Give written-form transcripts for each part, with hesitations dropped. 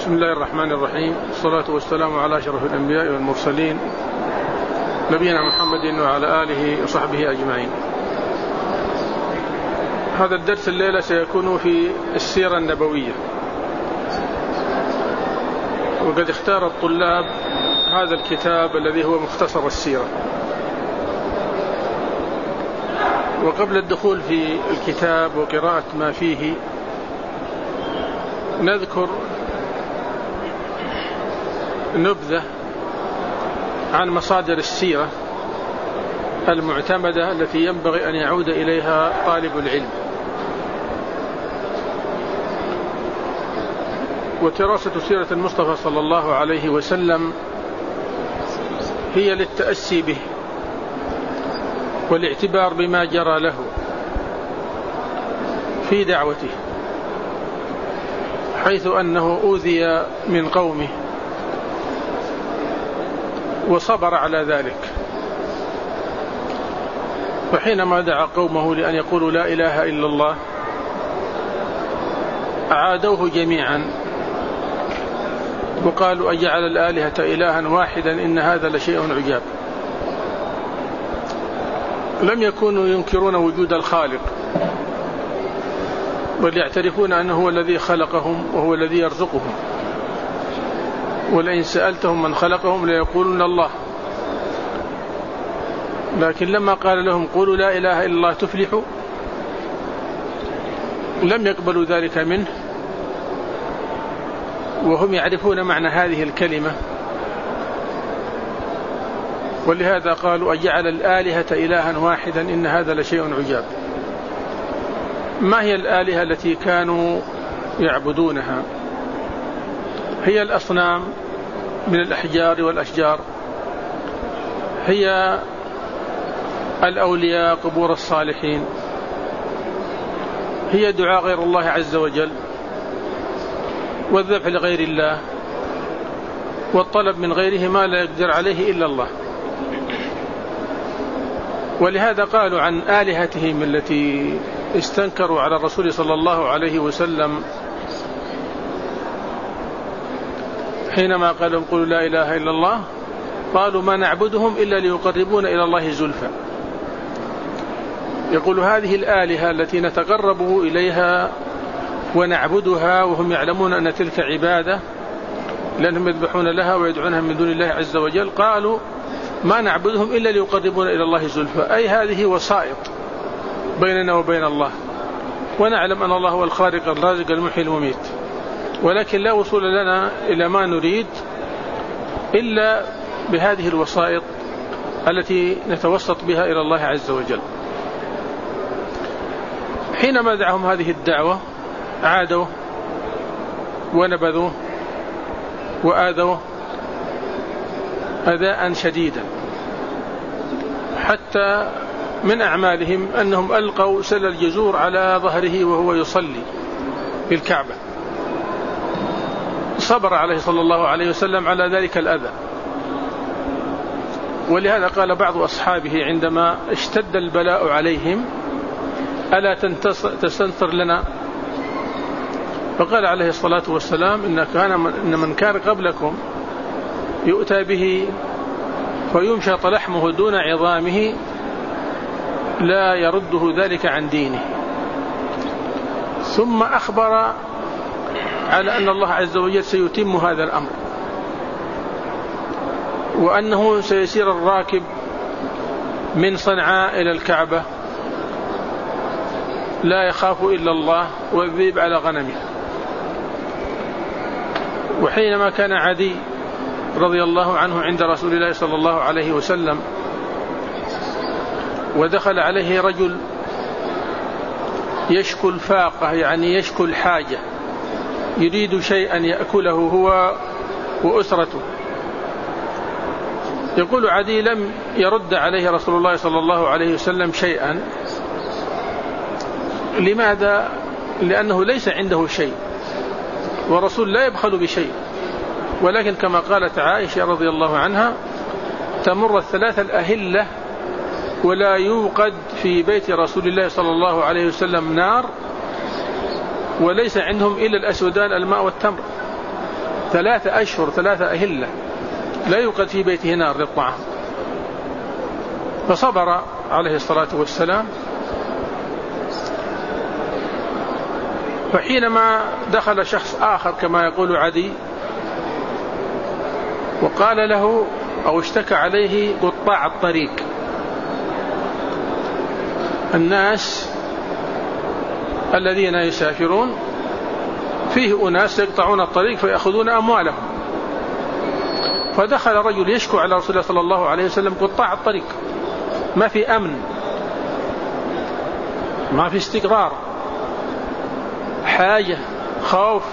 بسم الله الرحمن الرحيم، والصلاة والسلام على أشرف الأنبياء والمرسلين نبينا محمد وعلى آله وصحبه أجمعين. هذا الدرس الليلة سيكون في السيرة النبوية، وقد اختار الطلاب هذا الكتاب الذي هو مختصر السيرة. وقبل الدخول في الكتاب وقراءة ما فيه نذكر نبذة عن مصادر السيرة المعتمدة التي ينبغي أن يعود إليها طالب العلم. ودراسة سيرة المصطفى صلى الله عليه وسلم هي للتأسي به والاعتبار بما جرى له في دعوته، حيث أنه أوذي من قومه وصبر على ذلك، وحينما دعا قومه لأن يقولوا لا إله إلا الله عادوه جميعا وقالوا أجعل الآلهة إلها واحدا إن هذا لشيء عجاب. لم يكونوا ينكرون وجود الخالق، بل يعترفون أنه هو الذي خلقهم وهو الذي يرزقهم، ولئن سألتهم من خلقهم ليقولون الله. لكن لما قال لهم قولوا لا إله إلا الله تفلحوا لم يقبلوا ذلك منه، وهم يعرفون معنى هذه الكلمة، ولهذا قالوا أجعل الآلهة إلها واحدا إن هذا لشيء عجاب. ما هي الآلهة التي كانوا يعبدونها؟ هي الأصنام من الأحجار والأشجار، هي الأولياء قبور الصالحين، هي دعاء غير الله عز وجل، والذبح لغير الله، والطلب من غيره ما لا يقدر عليه إلا الله. ولهذا قالوا عن آلهتهم التي استنكروا على الرسول صلى الله عليه وسلم حينما قالوا قولوا لا إله إلا الله، قالوا ما نعبدهم إلا ليقربون إلى الله زلفى. يقول هذه الآلهة التي نتقرب إليها ونعبدها وهم يعلمون أن تلك عبادة لأنهم يذبحون لها ويدعونها من دون الله عز وجل، قالوا ما نعبدهم إلا ليقربون إلى الله زلفى، أي هذه وسائط بيننا وبين الله، ونعلم أن الله هو الخالق الرازق المحيي المميت، ولكن لا وصول لنا إلى ما نريد إلا بهذه الوسائط التي نتوسط بها إلى الله عز وجل. حينما دعهم هذه الدعوة عادوا ونبذوا وآذوا أذى شديدا، حتى من أعمالهم أنهم ألقوا سل الجزور على ظهره وهو يصلي في الكعبة. صبر عليه صلى الله عليه وسلم على ذلك الأذى. ولهذا قال بعض أصحابه عندما اشتد البلاء عليهم ألا تستنصر لنا؟ فقال عليه الصلاة والسلام إن من كان قبلكم يؤتى به ويمشط لحمه دون عظامه لا يرده ذلك عن دينه. ثم أخبر على أن الله عز وجل سيتم هذا الأمر، وأنه سيسير الراكب من صنعاء إلى الكعبة لا يخاف إلا الله والذئب على غنمه. وحينما كان عدي رضي الله عنه عند رسول الله صلى الله عليه وسلم ودخل عليه رجل يشكو الفاقة، يعني يشكو الحاجة، يريد شيئا يأكله هو وأسرته، يقول عدي لم يرد عليه رسول الله صلى الله عليه وسلم شيئا. لماذا؟ لأنه ليس عنده شيء، ورسول لا يبخل بشيء، ولكن كما قالت عائشة رضي الله عنها تمر الثلاث الأهلة ولا يوقد في بيت رسول الله صلى الله عليه وسلم نار وليس عندهم إلا الأسودان الماء والتمر. 3 أشهر 3 أهلة لا يوقد في بيته نار للطعام، فصبر عليه الصلاة والسلام. فحينما دخل شخص آخر كما يقول عدي وقال له أو اشتكى عليه قطاع الطريق، الناس الذين يسافرون فيه أناس يقطعون الطريق فيأخذون أموالهم، فدخل رجل يشكو على رسول الله صلى الله عليه وسلم قطاع الطريق، ما في أمن، ما في استقرار، حاجة، خوف.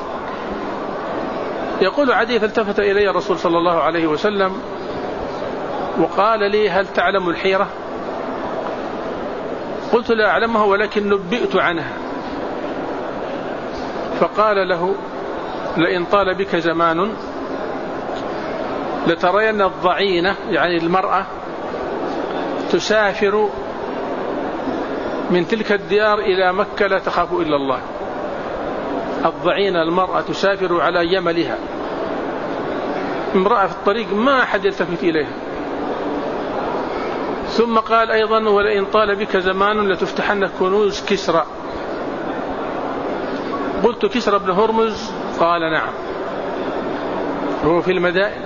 يقول عدي فالتفت إلي الرسول صلى الله عليه وسلم وقال لي هل تعلم الحيرة؟ قلت لا أعلمها ولكن نبئت عنها. فقال له لئن طال بك زمان لترين الضعينة يعني المرأة تسافر من تلك الديار إلى مكة لا تخاف إلا الله. الضعينة المرأة تسافر على يملها، امرأة في الطريق ما أحد يلتفت إليها. ثم قال أيضا ولئن طال بك زمان لتفتحن كنوز كسرى. قلت كسرى بن هرمز؟ قال نعم، هو في المدائن.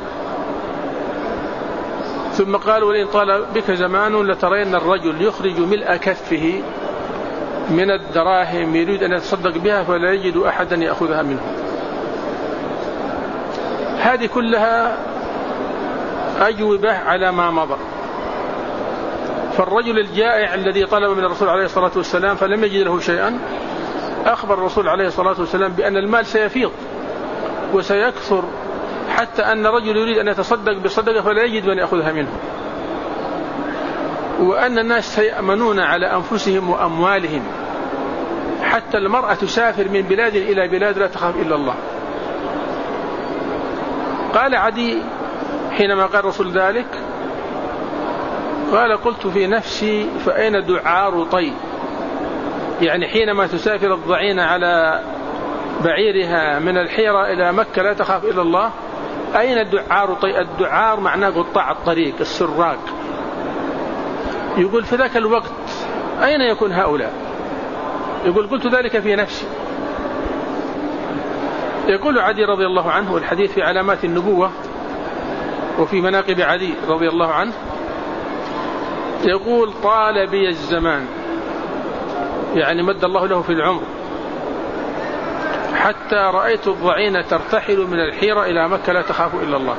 ثم قال ولئن طال بك زمان لترين الرجل يخرج ملء كفه من الدراهم يريد أن يتصدق بها فلا يجد أحدا يأخذها منه. هذه كلها أجوبة على ما مضى. فالرجل الجائع الذي طلب من الرسول عليه الصلاة والسلام فلم يجد له شيئا، أخبر الرسول عليه الصلاة والسلام بأن المال سيفيض وسيكثر حتى أن رجل يريد أن يتصدق بصدقة فلا يجد من يأخذها منه، وأن الناس سيأمنون على أنفسهم وأموالهم، حتى المرأة تسافر من بلاد إلى بلاد لا تخاف إلا الله. قال عدي حينما قال الرسول ذلك قال قلت في نفسي فأين دعار طي؟ يعني حينما تسافر الضعينة على بعيرها من الحيرة إلى مكة لا تخاف إلا الله، أين الدعار طي؟ الدعار معناه قطاع الطريق، السراق. يقول في ذاك الوقت أين يكون هؤلاء؟ يقول قلت ذلك في نفسي. يقول عدي رضي الله عنه، والحديث في علامات النبوة وفي مناقب عدي رضي الله عنه، يقول طال بي الزمان، يعني مد الله له في العمر، حتى رأيت الضعينة ترتحل من الحيرة إلى مكة لا تخاف إلا الله،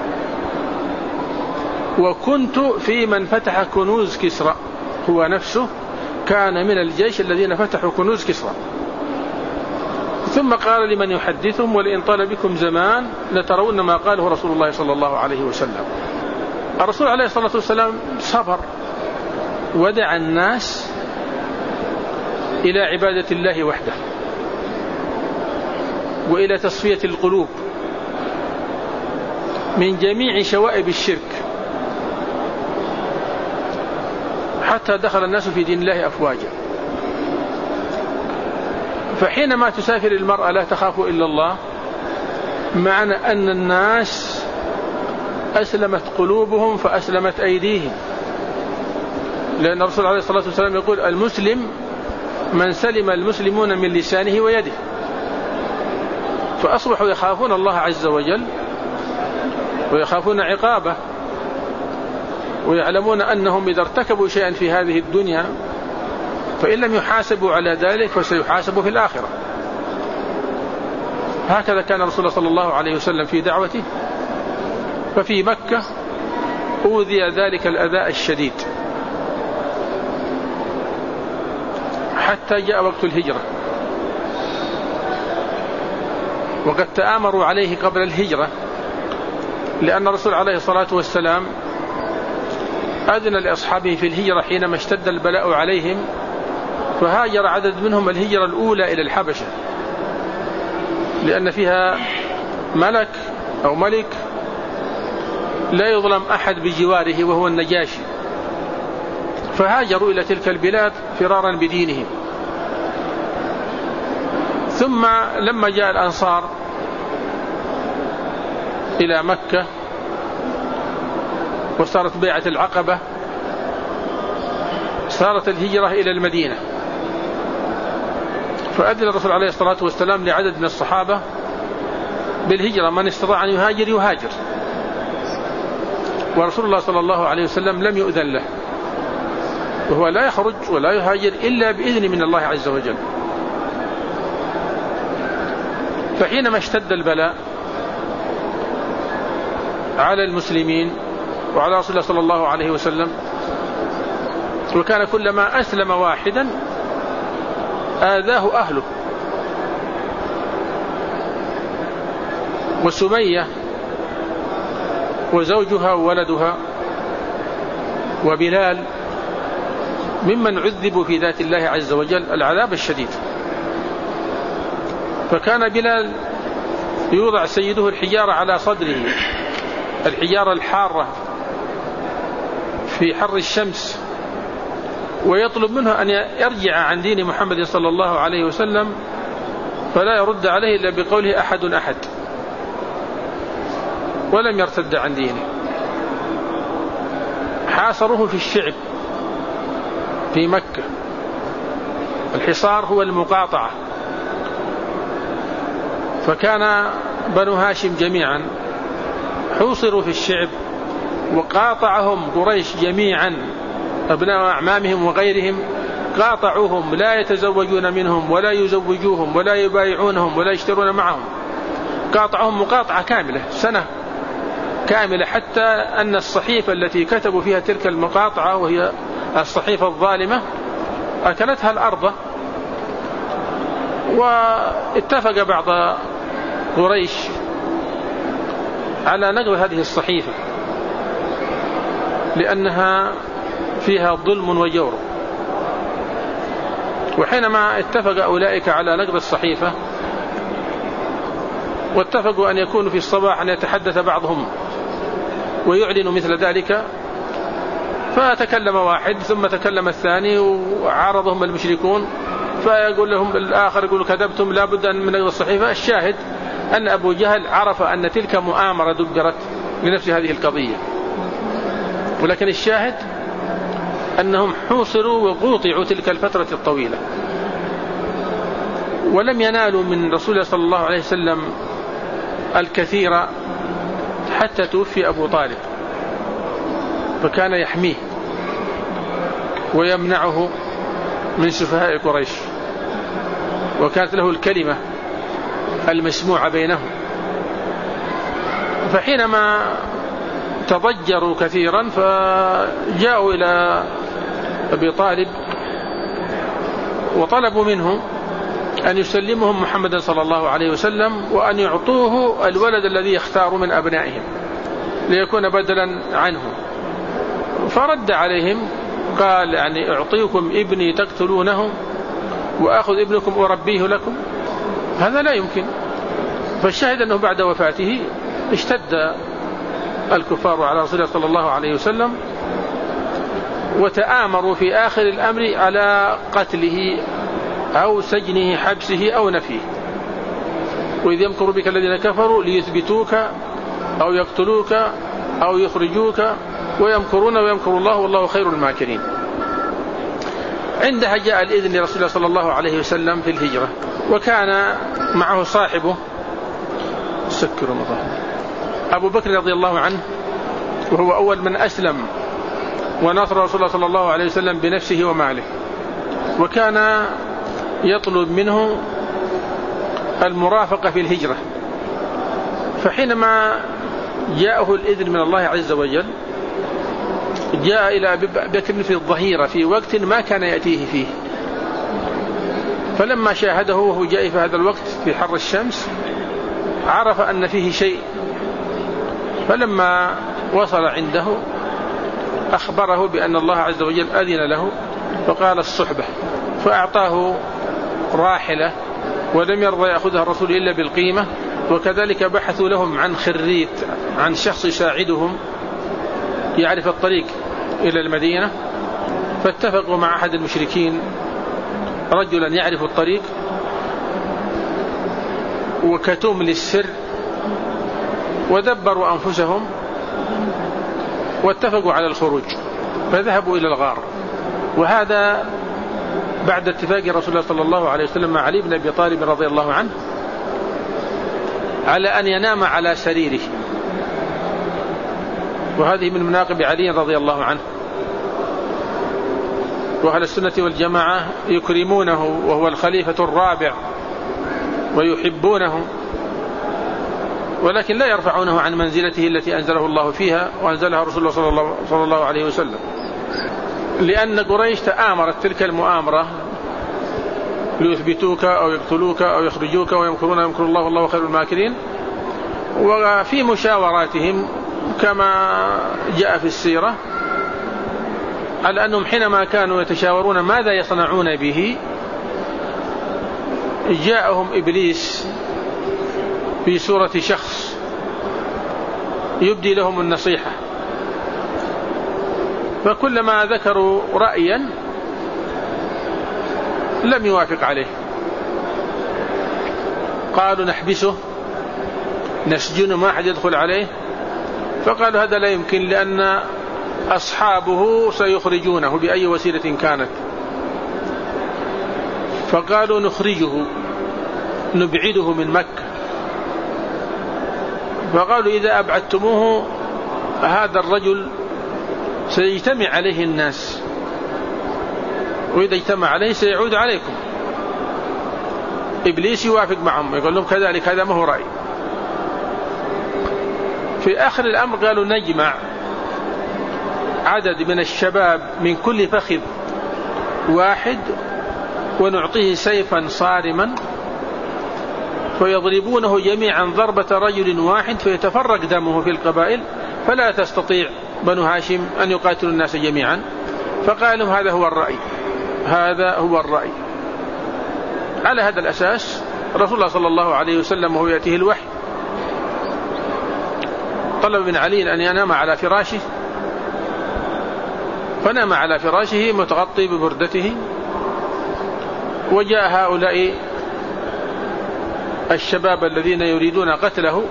وكنت في من فتح كنوز كسرى. هو نفسه كان من الجيش الذين فتحوا كنوز كسرى. ثم قال لمن يحدثهم ولئن طال بكم زمان لترون ما قاله رسول الله صلى الله عليه وسلم. الرسول عليه الصلاة والسلام صبر ودعا الناس إلى عبادة الله وحده وإلى تصفية القلوب من جميع شوائب الشرك، حتى دخل الناس في دين الله أفواجا. فحينما تسافر المرأة لا تخاف إلا الله، معنى أن الناس أسلمت قلوبهم فأسلمت أيديهم، لأن الرسول عليه الصلاة والسلام يقول المسلم من سلم المسلمون من لسانه ويده. فأصبحوا يخافون الله عز وجل ويخافون عقابه، ويعلمون أنهم إذا ارتكبوا شيئا في هذه الدنيا فإن لم يحاسبوا على ذلك فسيحاسبوا في الآخرة. هكذا كان رسول الله صلى الله عليه وسلم في دعوته. ففي مكة أوذي ذلك الأذى الشديد حتى جاء وقت الهجرة، وقد تآمروا عليه قبل الهجرة، لأن الرسول عليه الصلاة والسلام أذن لأصحابه في الهجرة حينما اشتد البلاء عليهم، فهاجر عدد منهم الهجرة الأولى إلى الحبشة، لأن فيها ملك أو ملك لا يظلم أحد بجواره وهو النجاشي، فهاجروا إلى تلك البلاد فرارا بدينهم. ثم لما جاء الأنصار إلى مكة وصارت بيعة العقبة، صارت الهجرة إلى المدينة، فأذن الرسول عليه الصلاة والسلام لعدد من الصحابة بالهجرة، من استطاع أن يهاجر يهاجر، ورسول الله صلى الله عليه وسلم لم يؤذن له، وهو لا يخرج ولا يهاجر إلا بإذن من الله عز وجل. فحينما اشتد البلاء على المسلمين وعلى رسول الله صلى الله عليه وسلم، وكان كلما أسلم واحدا آذاه أهله، وسمية وزوجها وولدها وبلال ممن عذبوا في ذات الله عز وجل العذاب الشديد. فكان بلال يوضع سيده الحجارة على صدره، الحجارة الحارة في حر الشمس، ويطلب منه أن يرجع عن دين محمد صلى الله عليه وسلم، فلا يرد عليه إلا بقوله أحد أحد، ولم يرتد عن دينه. حاصروه في الشعب في مكة، الحصار هو المقاطعة، فكان بنو هاشم جميعا حوصروا في الشعب، وقاطعهم قريش جميعا، أبناء أعمامهم وغيرهم قاطعوهم، لا يتزوجون منهم ولا يزوجوهم ولا يبايعونهم ولا يشترون معهم، قاطعهم مقاطعة كاملة سنة كاملة، حتى أن الصحيفة التي كتبوا فيها تلك المقاطعة وهي الصحيفة الظالمة أكلتها الأرض. واتفق بعض قريش على نقض هذه الصحيفة لأنها فيها ظلم وجور. وحينما اتفق أولئك على نقض الصحيفة واتفقوا أن يكونوا في الصباح أن يتحدث بعضهم ويعلنوا مثل ذلك، فتكلم واحد ثم تكلم الثاني وعارضهم المشركون، فيقول لهم الآخر يقول كذبتم لا بد من نقض الصحيفة. الشاهد أن أبو جهل عرف أن تلك مؤامرة دبرت لنفس هذه القضية، ولكن الشاهد أنهم حوصروا وقوطعوا تلك الفترة الطويلة، ولم ينالوا من رسول الله صلى الله عليه وسلم الكثير حتى توفي أبو طالب، فكان يحميه ويمنعه من سفهاء قريش، وكانت له الكلمة المسموعة بينهم. فحينما تضجروا كثيرا فجاءوا إلى أبي طالب وطلبوا منه أن يسلمهم محمد صلى الله عليه وسلم، وأن يعطوه الولد الذي يختار من أبنائهم ليكون بدلا عنه. فرد عليهم قال يعني أعطيكم ابني تقتلونه وأخذ ابنكم أربيه لكم؟ هذا لا يمكن. فالشاهد أنه بعد وفاته اشتد الكفار على رسول الله صلى الله عليه وسلم، وتآمروا في آخر الأمر على قتله أو سجنه حبسه أو نفيه. وإذ يمكر بك الذين كفروا ليثبتوك أو يقتلوك أو يخرجوك ويمكرون ويمكر الله والله خير الماكرين. عندها جاء الإذن لرسول الله صلى الله عليه وسلم في الهجرة، وكان معه صاحبه أبو بكر رضي الله عنه، وهو أول من أسلم ونصر رسول الله صلى الله عليه وسلم بنفسه وماله، وكان يطلب منه المرافقة في الهجرة. فحينما جاءه الإذن من الله عز وجل جاء إلى أبي بكر في الظهيرة في وقت ما كان يأتيه فيه، فلما شاهده وهو جاء في هذا الوقت في حر الشمس عرف أن فيه شيء، فلما وصل عنده أخبره بأن الله عز وجل أذن له فقال الصحبة، فأعطاه راحلة ولم يرضى يأخذها الرسول إلا بالقيمة. وكذلك بحثوا لهم عن خريت، عن شخص يساعدهم يعرف الطريق إلى المدينة، فاتفقوا مع أحد المشركين رجلا يعرف الطريق، وكتم للسر ودبروا أنفسهم واتفقوا على الخروج، فذهبوا إلى الغار. وهذا بعد اتفاق رسول الله صلى الله عليه وسلم مع علي بن أبي طالب رضي الله عنه على أن ينام على سريره، وهذه من مناقب علي رضي الله عنه. وأهل السنة والجماعة يكرمونه وهو الخليفة الرابع ويحبونه، ولكن لا يرفعونه عن منزلته التي أنزله الله فيها وأنزلها رسول الله صلى الله عليه وسلم، لأن قريش تآمرت تلك المؤامرة ليثبتوك أو يقتلوك أو يخرجوك، ويمكرون يمكر الله والله خير الماكرين. وفي مشاوراتهم كما جاء في السيرة على أنهم حينما كانوا يتشاورون ماذا يصنعون به، جاءهم إبليس في صورة شخص يبدي لهم النصيحة، فكلما ذكروا رأيا لم يوافق عليه قالوا نحبسه نسجنه ما أحد يدخل عليه، فقالوا هذا لا يمكن لأن أصحابه سيخرجونه بأي وسيلة كانت، فقالوا نخرجه نبعده من مكة، فقالوا إذا أبعدتموه هذا الرجل سيجتمع عليه الناس، وإذا اجتمع عليه سيعود عليكم. إبليس يوافق معهم يقول لهم كذلك، هذا ما هو رأي. في آخر الأمر قالوا نجمع عدد من الشباب من كل فخذ واحد ونعطيه سيفا صارما فيضربونه جميعا ضربة رجل واحد فيتفرق دمه في القبائل، فلا تستطيع بنو هاشم أن يقاتلوا الناس جميعا. فقالوا هذا هو الرأي، هذا هو الرأي. على هذا الأساس رسول الله صلى الله عليه وسلم وهو يأتيه الوحي طلب من علي أن ينام على فراشه، فنام على فراشه متغطي ببردته. وجاء هؤلاء الشباب الذين يريدون قتله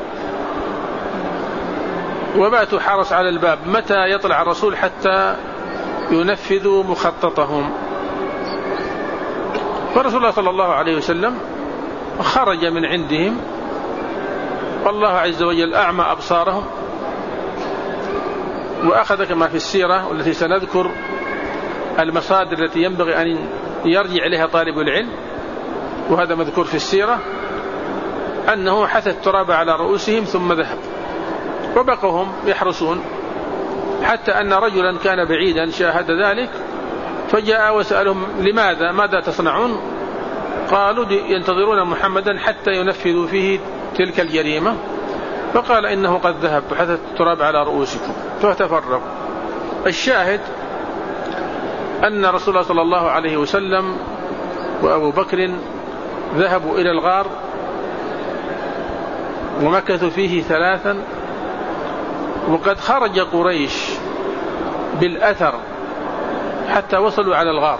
وباتوا حرس على الباب متى يطلع الرسول حتى ينفذوا مخططهم. فرسول الله صلى الله عليه وسلم خرج من عندهم، والله عز وجل أعمى أبصارهم، وأخذ كما في السيرة والتي سنذكر المصادر التي ينبغي أن يرجع إليها طالب العلم، وهذا مذكور في السيرة، أنه حث التراب على رؤوسهم ثم ذهب، وبقوا هم يحرسون حتى أن رجلا كان بعيدا شاهد ذلك فجاء وسألهم لماذا ماذا تصنعون؟ قالوا ينتظرون محمدا حتى ينفذوا فيه تلك الجريمة، فقال إنه قد ذهب وحث التراب على رؤوسكم فتفرقوا. الشاهد أن رسول الله صلى الله عليه وسلم وأبو بكر ذهبوا إلى الغار ومكثوا فيه 3، وقد خرج قريش بالأثر حتى وصلوا على الغار،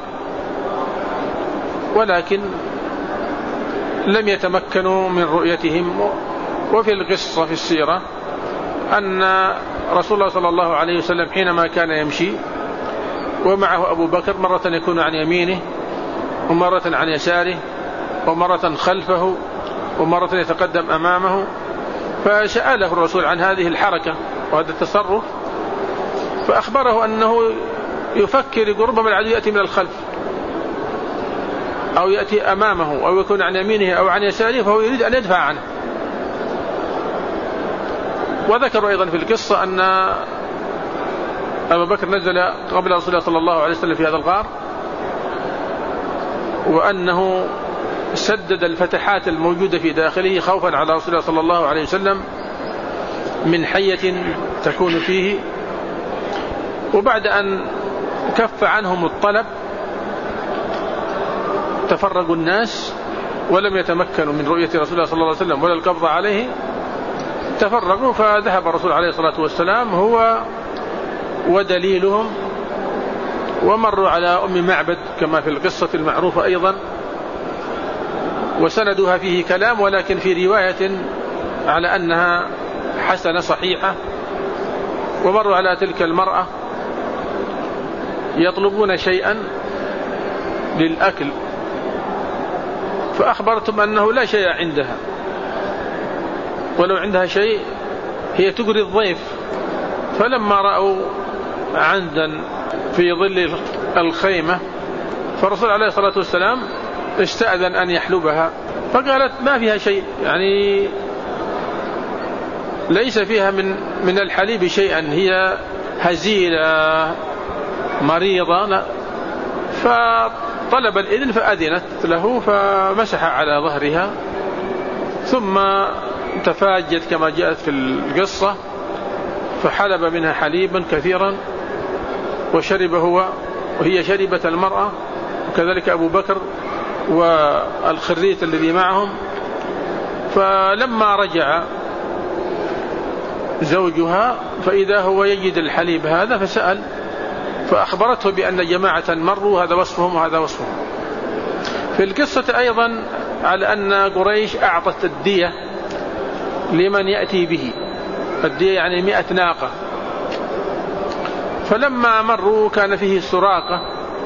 ولكن لم يتمكنوا من رؤيتهم. وفي القصة في السيرة أن رسول الله صلى الله عليه وسلم حينما كان يمشي ومعه أبو بكر مرة يكون عن يمينه ومرة عن يساره ومرة خلفه ومرة يتقدم أمامه، فسأله الرسول عن هذه الحركة وهذا التصرف، فأخبره أنه يفكر يقول ربما العدو يأتي من الخلف أو يأتي أمامه أو يكون عن يمينه أو عن يساره، فهو يريد أن يدفع عنه. وذكروا أيضا في القصة أن أبا بكر نزل قبل رسول الله صلى الله عليه وسلم في هذا الغار، وأنه سدد الفتحات الموجودة في داخله خوفا على رسول الله صلى الله عليه وسلم من حية تكون فيه. وبعد أن كف عنهم الطلب تفرقوا الناس ولم يتمكنوا من رؤية رسول الله صلى الله عليه وسلم ولا القبض عليه، تفرقوا، فذهب الرسول عليه الصلاة والسلام هو ودليلهم ومروا على أم معبد كما في القصة المعروفة أيضا، وسندها فيه كلام، ولكن في رواية على أنها حسنة صحيحة، ومروا على تلك المرأة يطلبون شيئا للأكل، فأخبرتم أنه لا شيء عندها، ولو عندها شيء هي تقري الضيف. فلما رأوا عندا في ظل الخيمة، فالرسول عليه الصلاة والسلام استأذن أن يحلبها، فقالت ما فيها شيء، يعني ليس فيها من الحليب شيئا، هي هزيلة مريضة. لا. فطلب الإذن فأذنت له، فمسح على ظهرها، ثم تفاجت كما جاءت في القصة، فحلب منها حليبا كثيرا وشرب هو، وهي شربت المرأة، وكذلك أبو بكر والخريت الذي معهم. فلما رجع زوجها فإذا هو يجد الحليب هذا، فسأل، فأخبرته بأن جماعة مروا، هذا وصفهم وهذا وصفهم. في القصة أيضا على أن قريش أعطت الدية لمن يأتي به، الدية يعني 100 ناقة. فلما مروا كان فيه سراقة،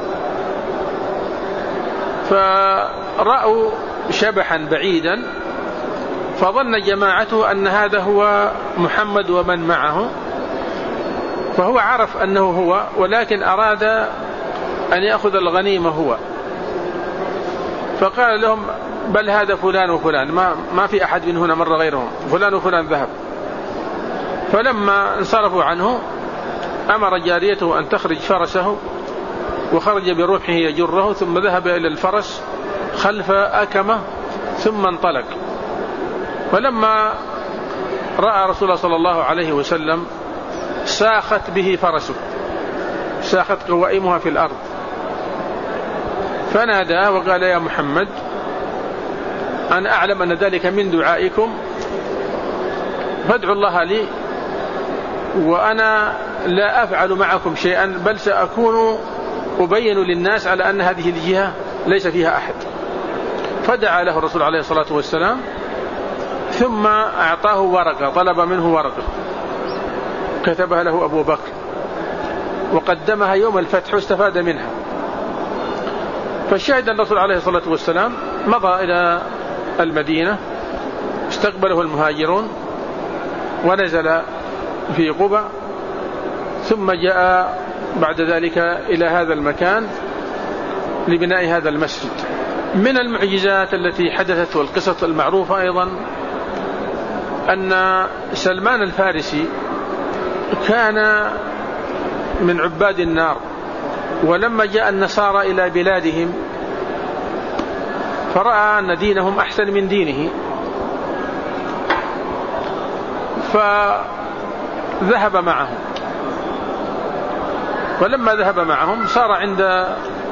فرأوا شبحا بعيدا، فظن جماعته أن هذا هو محمد ومن معه، فهو عرف أنه هو، ولكن أراد أن يأخذ الغنيمة هو، فقال لهم بل هذا فلان وفلان، ما في أحد من هنا مر غيرهم، فلان وفلان ذهب. فلما انصرفوا عنه أمر جاريته أن تخرج فرسه، وخرج بروحه يجره، ثم ذهب إلى الفرس خلف أكمة ثم انطلق. فلما رأى رسول الله صلى الله عليه وسلم ساخت به فرسه، ساخت قوائمها في الأرض، فنادى وقال يا محمد أنا أعلم أن ذلك من دعائكم، فادعوا الله لي، وأنا لا أفعل معكم شيئا، بل سأكون أبين للناس على أن هذه الجهة ليس فيها أحد. فدعا له الرسول عليه الصلاة والسلام، ثم أعطاه ورقة، طلب منه ورقة كتبها له أبو بكر، وقدمها يوم الفتح واستفاد منها. فالشاهد أن الرسول عليه الصلاة والسلام مضى إلى المدينة، استقبله المهاجرون ونزل في قبى، ثم جاء بعد ذلك إلى هذا المكان لبناء هذا المسجد. من المعجزات التي حدثت والقصة المعروفة أيضا أن سلمان الفارسي كان من عباد النار، ولما جاء النصارى إلى بلادهم فرأى أن دينهم أحسن من دينه، فذهب معهم. ولما ذهب معهم صار عند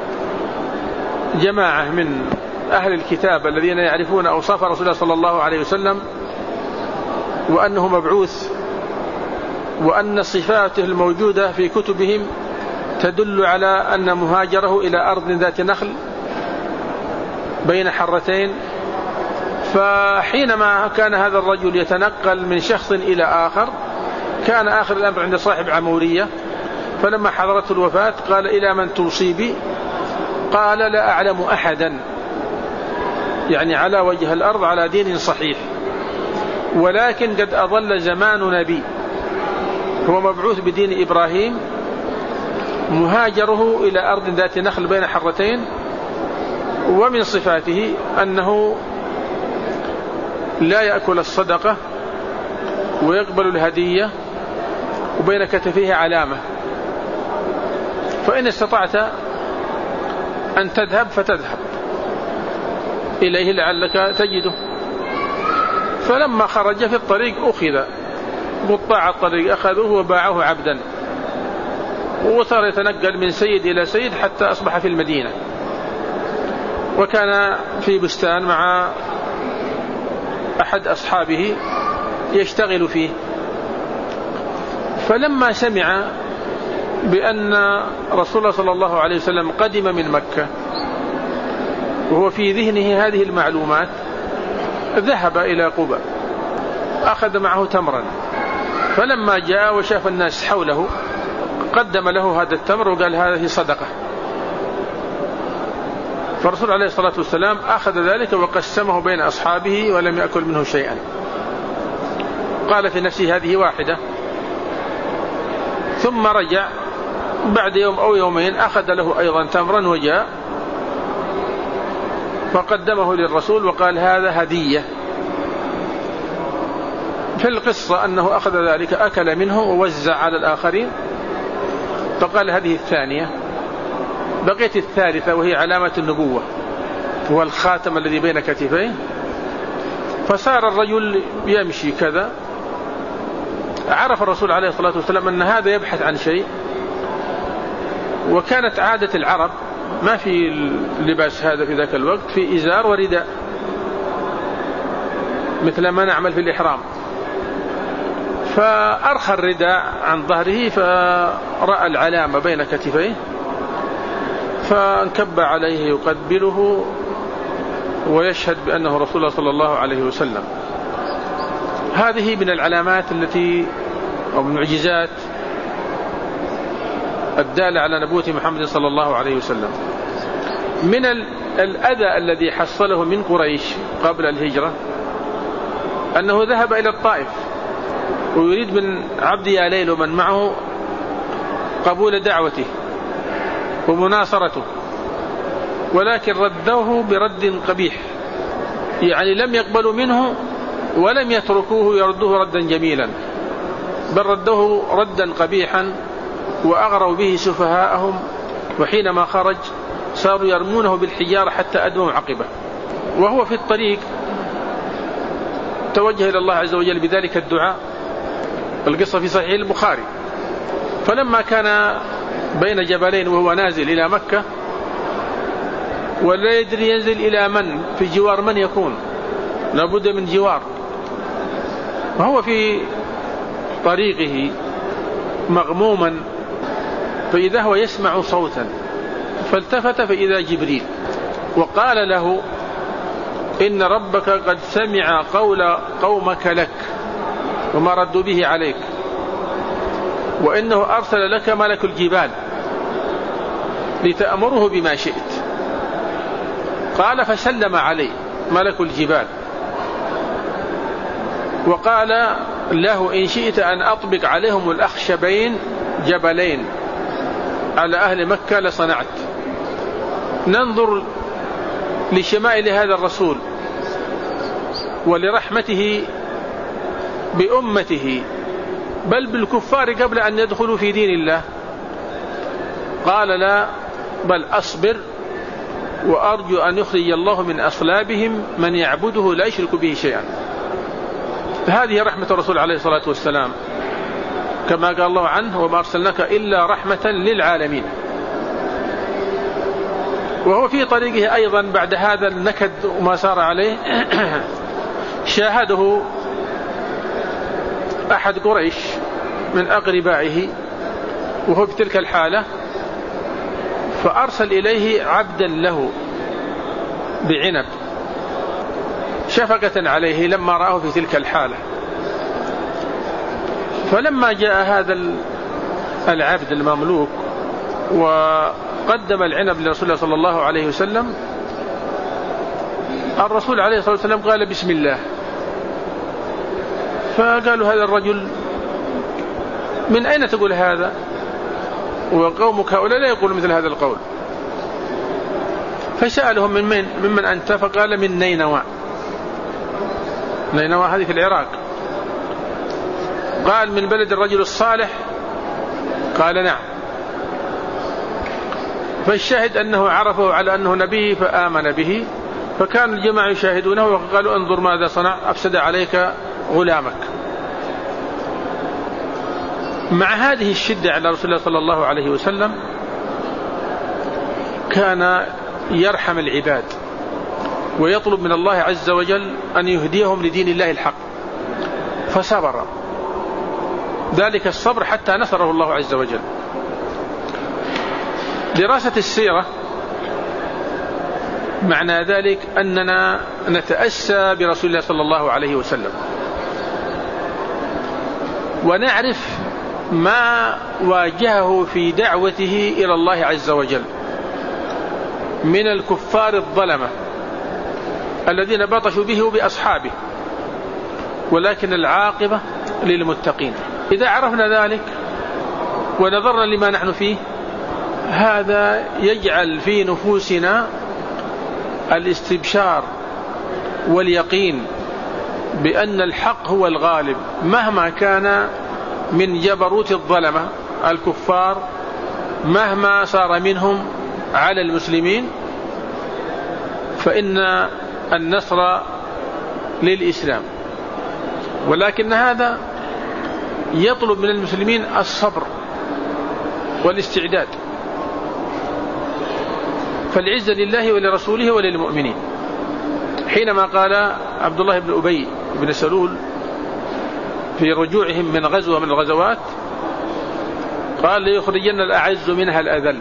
جماعة من أهل الكتاب الذين يعرفون أوصاف رسول الله صلى الله عليه وسلم، وأنه مبعوث، وأن صفاته الموجودة في كتبهم تدل على أن مهاجره إلى أرض ذات نخل بين حرتين. فحينما كان هذا الرجل يتنقل من شخص إلى آخر، كان آخر الأمر عند صاحب عمورية، فلما حضرته الوفاة قال إلى من توصي بي؟ قال لا أعلم أحدا، يعني على وجه الأرض على دين صحيح، ولكن قد أضل زمان نبي، هو مبعوث بدين إبراهيم، مهاجره إلى أرض ذات نخل بين حرتين، ومن صفاته أنه لا يأكل الصدقة ويقبل الهدية، وبين كتفيه علامة، فإن استطعت أن تذهب فتذهب إليه لعلك تجده. فلما خرج في الطريق أخذ قطاع الطريق، أخذوه وباعوه عبدا، وصار يتنقل من سيد إلى سيد حتى أصبح في المدينة، وكان في بستان مع أحد أصحابه يشتغل فيه. فلما سمع بأن رسول الله صلى الله عليه وسلم قدم من مكة وهو في ذهنه هذه المعلومات، ذهب إلى قبى، أخذ معه تمرا فلما جاء وشاف الناس حوله قدم له هذا التمر وقال هذه صدقة. فالرسول عليه الصلاة والسلام أخذ ذلك وقسمه بين أصحابه ولم يأكل منه شيئا. قال في نفسه هذه واحدة. ثم رجع بعد يوم أو يومين أخذ له أيضا تمرا وجاء فقدمه للرسول وقال هذا هدية. في القصة أنه أخذ ذلك أكل منه ووزع على الآخرين، فقال هذه الثانية. بقيت الثالثة وهي علامة النبوة، هو الخاتم الذي بين كتفيه. فصار الرجل يمشي كذا. عرف الرسول عليه الصلاة والسلام أن هذا يبحث عن شيء، وكانت عادة العرب ما في اللباس هذا في ذاك الوقت، في إزار ورداء مثل ما نعمل في الإحرام. فأرخى الرداء عن ظهره فرأى العلامة بين كتفيه فانكب عليه يقبله ويشهد بأنه رسول الله صلى الله عليه وسلم. هذه من العلامات التي أو من المعجزات الدالة على نبوة محمد صلى الله عليه وسلم. من الأذى الذي حصله من قريش قبل الهجرة أنه ذهب إلى الطائف ويريد من عبد يا ليل ومن معه قبول دعوته ومناصرته، ولكن ردوه برد قبيح، يعني لم يقبلوا منه ولم يتركوه يردوه ردا جميلا، بل ردوه ردا قبيحا وأغروا به سفهاءهم، وحينما خرج صاروا يرمونه بالحجارة حتى أدموا عقبه. وهو في الطريق توجه إلى الله عز وجل بذلك الدعاء. القصة في صحيح البخاري. فلما كان بين جبلين وهو نازل إلى مكة ولا يدري ينزل إلى من، في جوار من يكون، لابد من جوار. وهو في طريقه مغموما فإذا هو يسمع صوتا، فالتفت فإذا جبريل وقال له إن ربك قد سمع قول قومك لك وما ردوا به عليك، وإنه أرسل لك ملك الجبال لتأمره بما شئت. قال فسلم عليه ملك الجبال وقال له إن شئت أن أطبق عليهم الأخشبين جبلين على أهل مكة لصنعت. ننظر لشمائل هذا الرسول ولرحمته بأمته بل بالكفار قبل أن يدخلوا في دين الله. قال لا، بل أصبر وأرجو أن يخرج الله من أصلابهم من يعبده لا يشرك به شيئا. هذه رحمة الرسول عليه الصلاة والسلام، كما قال الله عنه وما أرسلناك إلا رحمة للعالمين. وهو في طريقه أيضا بعد هذا النكد وما صار عليه شاهده أحد قريش من أقربائه وهو بتلك الحالة، فأرسل إليه عبدا له بعنب شفقة عليه لما رآه في تلك الحالة. فلما جاء هذا العبد المملوك وقدم العنب لرسول الله صلى الله عليه وسلم، الرسول عليه الصلاة والسلام قال بسم الله. فقالوا هذا الرجل من أين تقول هذا؟ وقومك هؤلاء لا يقول مثل هذا القول. فسألهم ممن أنت؟ فقال من نينوى. نينوى هذه في العراق. قال من بلد الرجل الصالح؟ قال نعم. فالشاهد أنه عرفه على أنه نبي فآمن به، فكان الجماعة يشاهدونه وقالوا انظر ماذا صنع، أفسد عليك غلامك. مع هذه الشدة على رسول الله صلى الله عليه وسلم كان يرحم العباد ويطلب من الله عز وجل أن يهديهم لدين الله الحق، فصبر ذلك الصبر حتى نصره الله عز وجل. دراسة السيرة معنى ذلك أننا نتأسى برسول الله صلى الله عليه وسلم. ونعرف ما واجهه في دعوته إلى الله عز وجل من الكفار الظلمة الذين بطشوا به وبأصحابه، ولكن العاقبة للمتقين. إذا عرفنا ذلك ونظرنا لما نحن فيه، هذا يجعل في نفوسنا الاستبشار واليقين بأن الحق هو الغالب مهما كان من جبروت الظلمة الكفار، مهما صار منهم على المسلمين، فإن النصر للإسلام. ولكن هذا يطلب من المسلمين الصبر والاستعداد. فالعزة لله ولرسوله وللمؤمنين. حينما قال عبد الله بن أبي بن سلول في رجوعهم من غزوة من الغزوات، قال ليخرجن الأعز منها الأذل،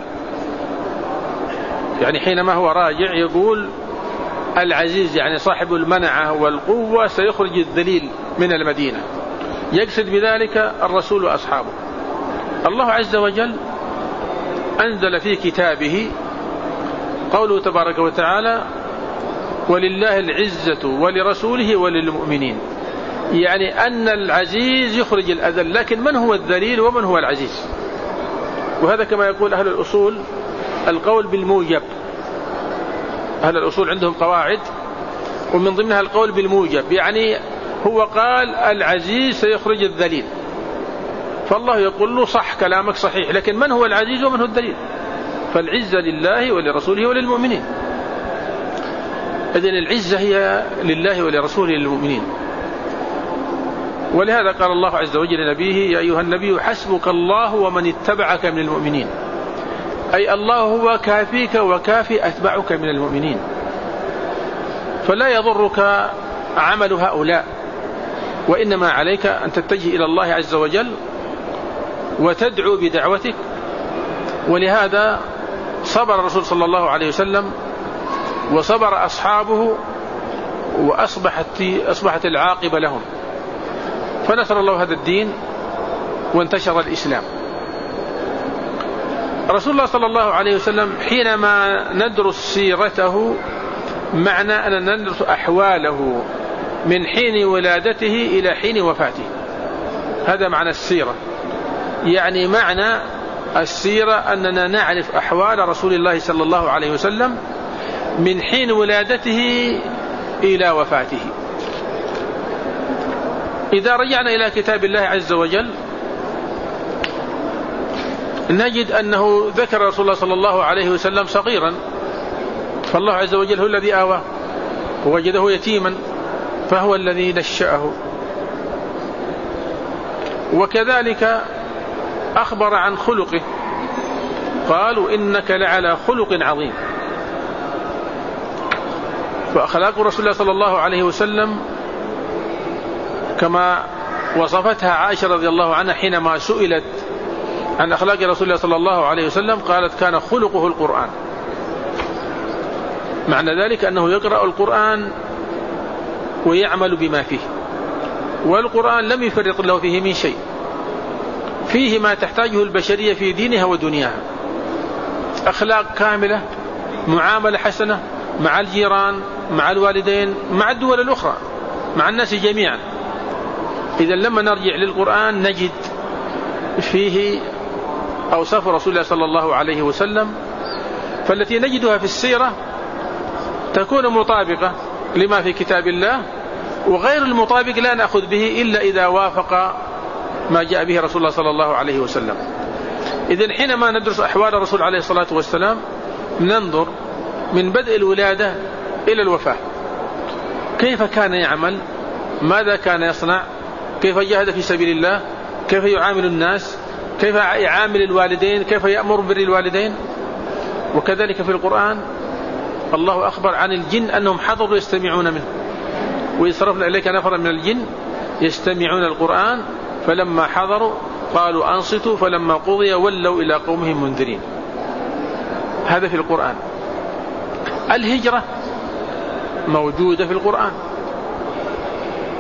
يعني حينما هو راجع يقول العزيز يعني صاحب المنعة والقوة سيخرج الذليل من المدينة، يقصد بذلك الرسول وأصحابه. الله عز وجل أنزل في كتابه قوله تبارك وتعالى ولله العزة ولرسوله وللمؤمنين، يعني أن العزيز يخرج الأذل، لكن من هو الذليل ومن هو العزيز؟ وهذا كما يقول أهل الأصول القول بالموجب. أهل الأصول عندهم قواعد ومن ضمنها القول بالموجب، يعني هو قال العزيز سيخرج الذليل، فالله يقول له صح كلامك صحيح، لكن من هو العزيز ومن هو الذليل؟ فالعزة لله ولرسوله وللمؤمنين. إذن العزة هي لله ولرسوله وللمؤمنين. ولهذا قال الله عز وجل لنبيه يا أيها النبي حسبك الله ومن اتبعك من المؤمنين، أي الله هو كافيك وكافي أتبعك من المؤمنين. فلا يضرك عمل هؤلاء، وإنما عليك أن تتجه إلى الله عز وجل وتدعو بدعوتك. ولهذا صبر الرسول صلى الله عليه وسلم وصبر أصحابه، وأصبحت العاقبة لهم، فنصر الله هذا الدين وانتشر الإسلام. رسول الله صلى الله عليه وسلم حينما ندرس سيرته معنى أن ندرس أحواله من حين ولادته إلى حين وفاته، هذا معنى السيرة. يعني معنى السيرة أننا نعرف أحوال رسول الله صلى الله عليه وسلم من حين ولادته إلى وفاته. إذا رجعنا إلى كتاب الله عز وجل نجد أنه ذكر رسول الله صلى الله عليه وسلم صغيرا، فالله عز وجل هو الذي آواه ووجده يتيما فهو الذي نشأه. وكذلك أخبر عن خلقه، قالوا إنك لعلى خلق عظيم. فأخلاق رسول الله صلى الله عليه وسلم كما وصفتها عائشة رضي الله عنها حينما سئلت عن أخلاق رسول الله صلى الله عليه وسلم، قالت كان خلقه القرآن. معنى ذلك أنه يقرأ القرآن ويعمل بما فيه، والقرآن لم يفرط له فيه من شيء، فيه ما تحتاجه البشرية في دينها ودنياها، أخلاق كاملة، معاملة حسنة مع الجيران، مع الوالدين، مع الدول الأخرى، مع الناس جميعا. إذا لما نرجع للقرآن نجد فيه أوصاف رسول الله صلى الله عليه وسلم، فالتي نجدها في السيرة تكون مطابقة لما في كتاب الله، وغير المطابق لا نأخذ به إلا إذا وافق ما جاء به رسول الله صلى الله عليه وسلم. إذن حينما ندرس أحوال الرسول عليه الصلاة والسلام ننظر من بدء الولادة إلى الوفاة، كيف كان يعمل، ماذا كان يصنع، كيف جاهد في سبيل الله، كيف يعامل الناس، كيف يعامل الوالدين، كيف يأمر بر الوالدين. وكذلك في القرآن الله أخبر عن الجن أنهم حضروا يستمعون منه، وإذ صرفنا إليك نفرا من الجن يستمعون القرآن فلما حضروا قالوا أنصتوا فلما قضي ولوا إلى قومهم منذرين. هذا في القرآن. الهجرة موجودة في القرآن،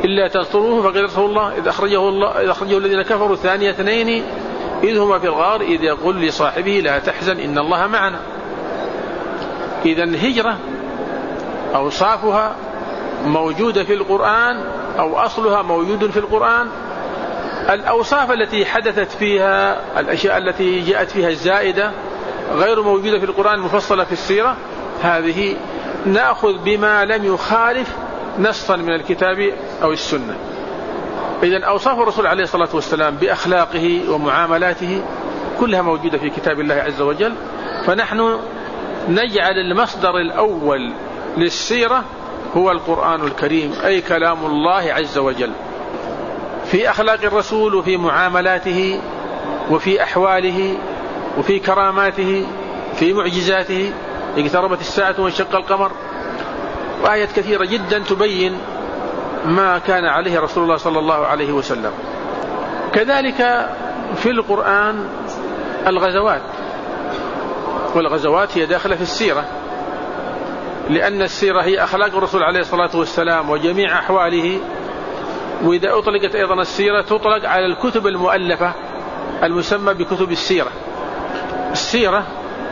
إلا تنصروه فقد رسول الله إذ أخرجه الذين كفروا ثاني اثنين إذ هما في الغار إذ يقول لصاحبه لا تحزن إن الله معنا. إذا الهجرة أوصافها موجودة في القرآن أو أصلها موجود في القرآن. الأوصاف التي حدثت فيها الأشياء التي جاءت فيها الزائدة غير موجودة في القرآن المفصلة في السيرة، هذه نأخذ بما لم يخالف نصا من الكتاب أو السنة. إذن أوصاف الرسول عليه الصلاة والسلام بأخلاقه ومعاملاته كلها موجودة في كتاب الله عز وجل، فنحن نجعل المصدر الأول للسيرة هو القرآن الكريم، أي كلام الله عز وجل في أخلاق الرسول وفي معاملاته وفي أحواله وفي كراماته في معجزاته. اقتربت الساعة وانشق القمر، وآيات كثيرة جدا تبين ما كان عليه رسول الله صلى الله عليه وسلم. كذلك في القرآن الغزوات، والغزوات هي داخلة في السيرة، لأن السيرة هي أخلاق الرسول عليه الصلاة والسلام وجميع أحواله. وإذا أطلقت أيضا السيرة تطلق على الكتب المؤلفة المسمى بكتب السيرة. السيرة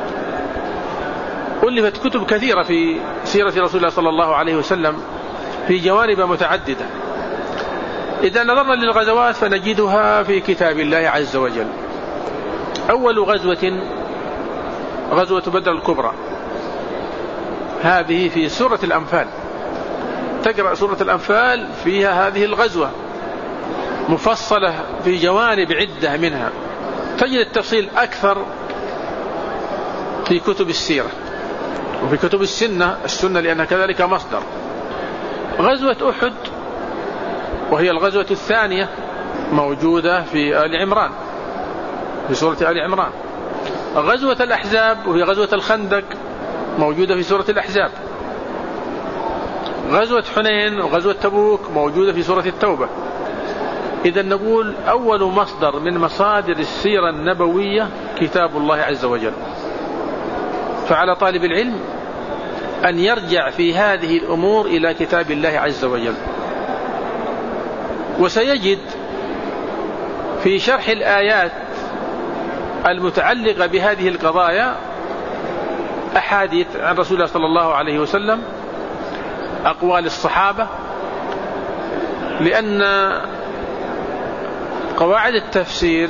ألفت كتب كثيرة في سيرة رسول الله صلى الله عليه وسلم في جوانب متعددة. إذا نظرنا للغزوات فنجدها في كتاب الله عز وجل. أول غزوة بدر الكبرى، هذه في سورة الأنفال. تقرأ سورة الأنفال فيها هذه الغزوة مفصلة في جوانب عدة منها، تجد التفصيل أكثر في كتب السيرة وفي كتب السنة لأنها كذلك مصدر. غزوة أحد وهي الغزوة الثانية موجودة في آل عمران، في سورة آل عمران. غزوة الأحزاب وهي غزوة الخندق موجودة في سورة الأحزاب. غزوة حنين وغزوة تبوك موجودة في سورة التوبة. إذا نقول أول مصدر من مصادر السيرة النبوية كتاب الله عز وجل، فعلى طالب العلم أن يرجع في هذه الأمور إلى كتاب الله عز وجل. وسيجد في شرح الآيات المتعلقة بهذه القضايا أحاديث عن رسول الله صلى الله عليه وسلم، أقوال الصحابة، لأن قواعد التفسير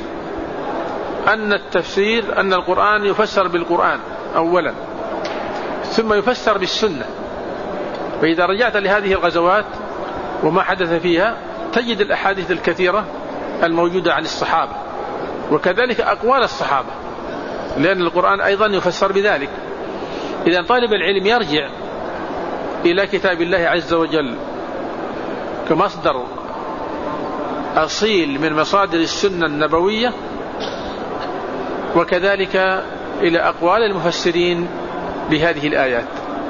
أن القرآن يفسر بالقرآن أولا ثم يفسر بالسنة. فإذا رجعت لهذه الغزوات وما حدث فيها تجد الأحاديث الكثيرة الموجودة عن الصحابة وكذلك أقوال الصحابة، لأن القرآن أيضا يفسر بذلك. إذا طالب العلم يرجع إلى كتاب الله عز وجل كمصدر أصيل من مصادر السنة النبوية، وكذلك إلى أقوال المفسرين بهذه الآيات.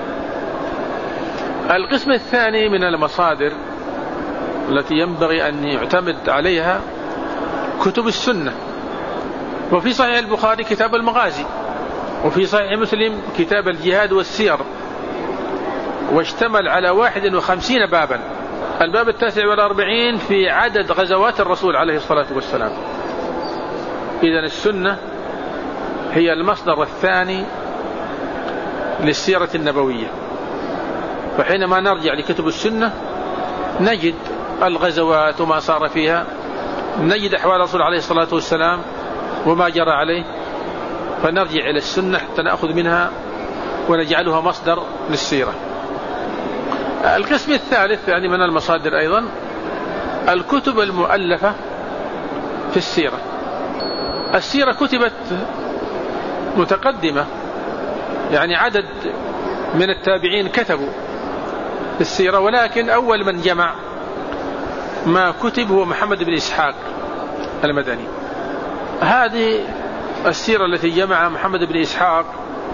القسم الثاني من المصادر التي ينبغي أن يعتمد عليها كتب السنة. وفي صحيح البخاري كتاب المغازي، وفي صحيح مسلم كتاب الجهاد والسير، واشتمل على 51 بابا. الباب 49 في عدد غزوات الرسول عليه الصلاة والسلام. إذن السنة هي المصدر الثاني للسيرة النبوية. فحينما نرجع لكتب السنة نجد الغزوات وما صار فيها، نجد أحوال الرسول عليه الصلاة والسلام وما جرى عليه، فنرجع إلى السنة حتى نأخذ منها ونجعلها مصدر للسيرة. القسم الثالث يعني من المصادر أيضا الكتب المؤلفة في السيرة. السيرة كتبت متقدمة، يعني عدد من التابعين كتبوا السيرة، ولكن أول من جمع ما كتب هو محمد بن إسحاق المدني. هذه السيرة التي جمع محمد بن إسحاق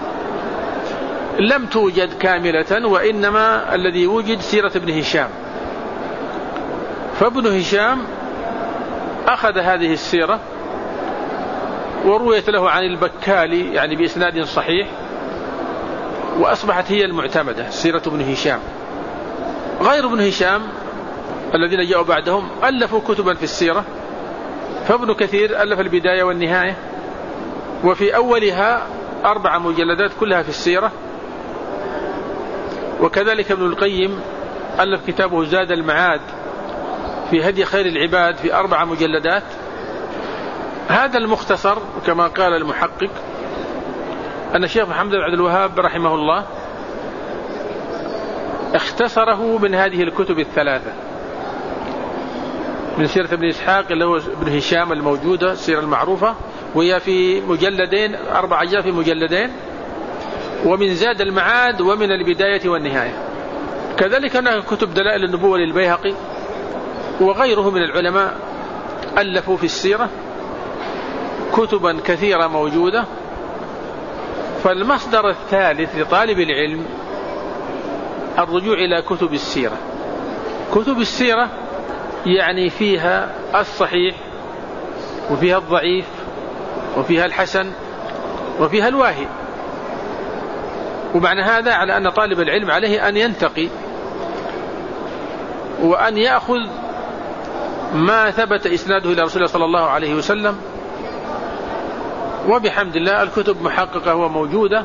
لم توجد كاملة، وإنما الذي وجد سيرة ابن هشام. فابن هشام أخذ هذه السيرة ورويت له عن البكالي يعني بإسناد صحيح، وأصبحت هي المعتمدة سيرة ابن هشام. غير ابن هشام الذين جاءوا بعدهم ألفوا كتبا في السيرة، فابن كثير ألف البداية والنهاية، وفي أولها 4 مجلدات كلها في السيرة. وكذلك ابن القيم ألف كتابه زاد المعاد في هدي خير العباد في 4 مجلدات. هذا المختصر كما قال المحقق أن الشيخ محمد بن عبد الوهاب رحمه الله اختصره من هذه الكتب الثلاثة، من سيرة ابن إسحاق اللي هو ابن هشام الموجودة السيرة المعروفة وهي في مجلدين 4 أجزاء في مجلدين، ومن زاد المعاد ومن البداية والنهاية. كذلك هناك كتب دلائل النبوة للبيهقي وغيره من العلماء ألفوا في السيرة كتبا كثيرة موجودة. فالمصدر الثالث لطالب العلم الرجوع إلى كتب السيرة. كتب السيرة يعني فيها الصحيح وفيها الضعيف وفيها الحسن وفيها الواهي. ومعنى هذا على أن طالب العلم عليه أن ينتقي وأن يأخذ ما ثبت إسناده إلى رسول الله صلى الله عليه وسلم. وبحمد الله الكتب محققة وموجودة،